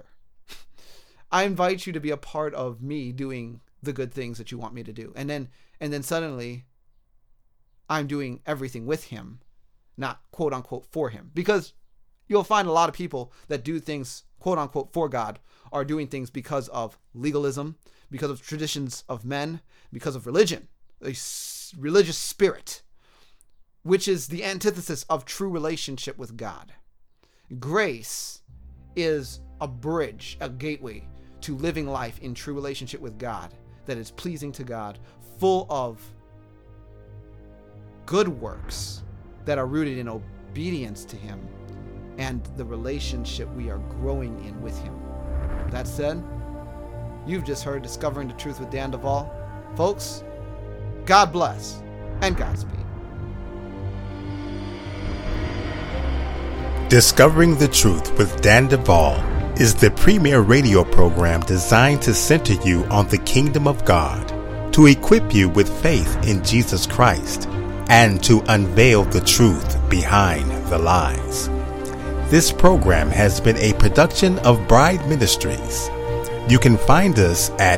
I invite you to be a part of me doing the good things that you want me to do. And then suddenly I'm doing everything with him, not quote unquote for him. Because you'll find a lot of people that do things quote unquote for God are doing things because of legalism, because of traditions of men, because of religion, a religious spirit, which is the antithesis of true relationship with God. Grace is a bridge, a gateway to living life in true relationship with God that is pleasing to God, full of good works that are rooted in obedience to him and the relationship we are growing in with him. That said, you've just heard Discovering the Truth with Dan Duvall. Folks, God bless and Godspeed. Discovering the Truth with Dan Duvall is the premier radio program designed to center you on the kingdom of God, to equip you with faith in Jesus Christ, and to unveil the truth behind the lies. This program has been a production of Bride Ministries. You can find us at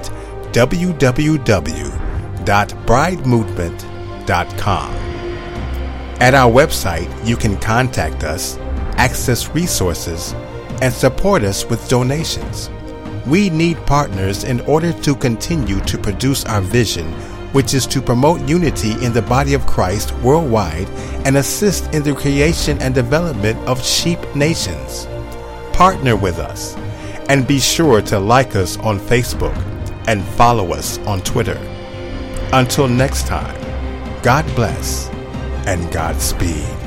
www.bridemovement.com. At our website, you can contact us, access resources, and support us with donations. We need partners in order to continue to produce our vision, which is to promote unity in the body of Christ worldwide and assist in the creation and development of sheep nations. Partner with us and be sure to like us on Facebook and follow us on Twitter. Until next time, God bless and Godspeed.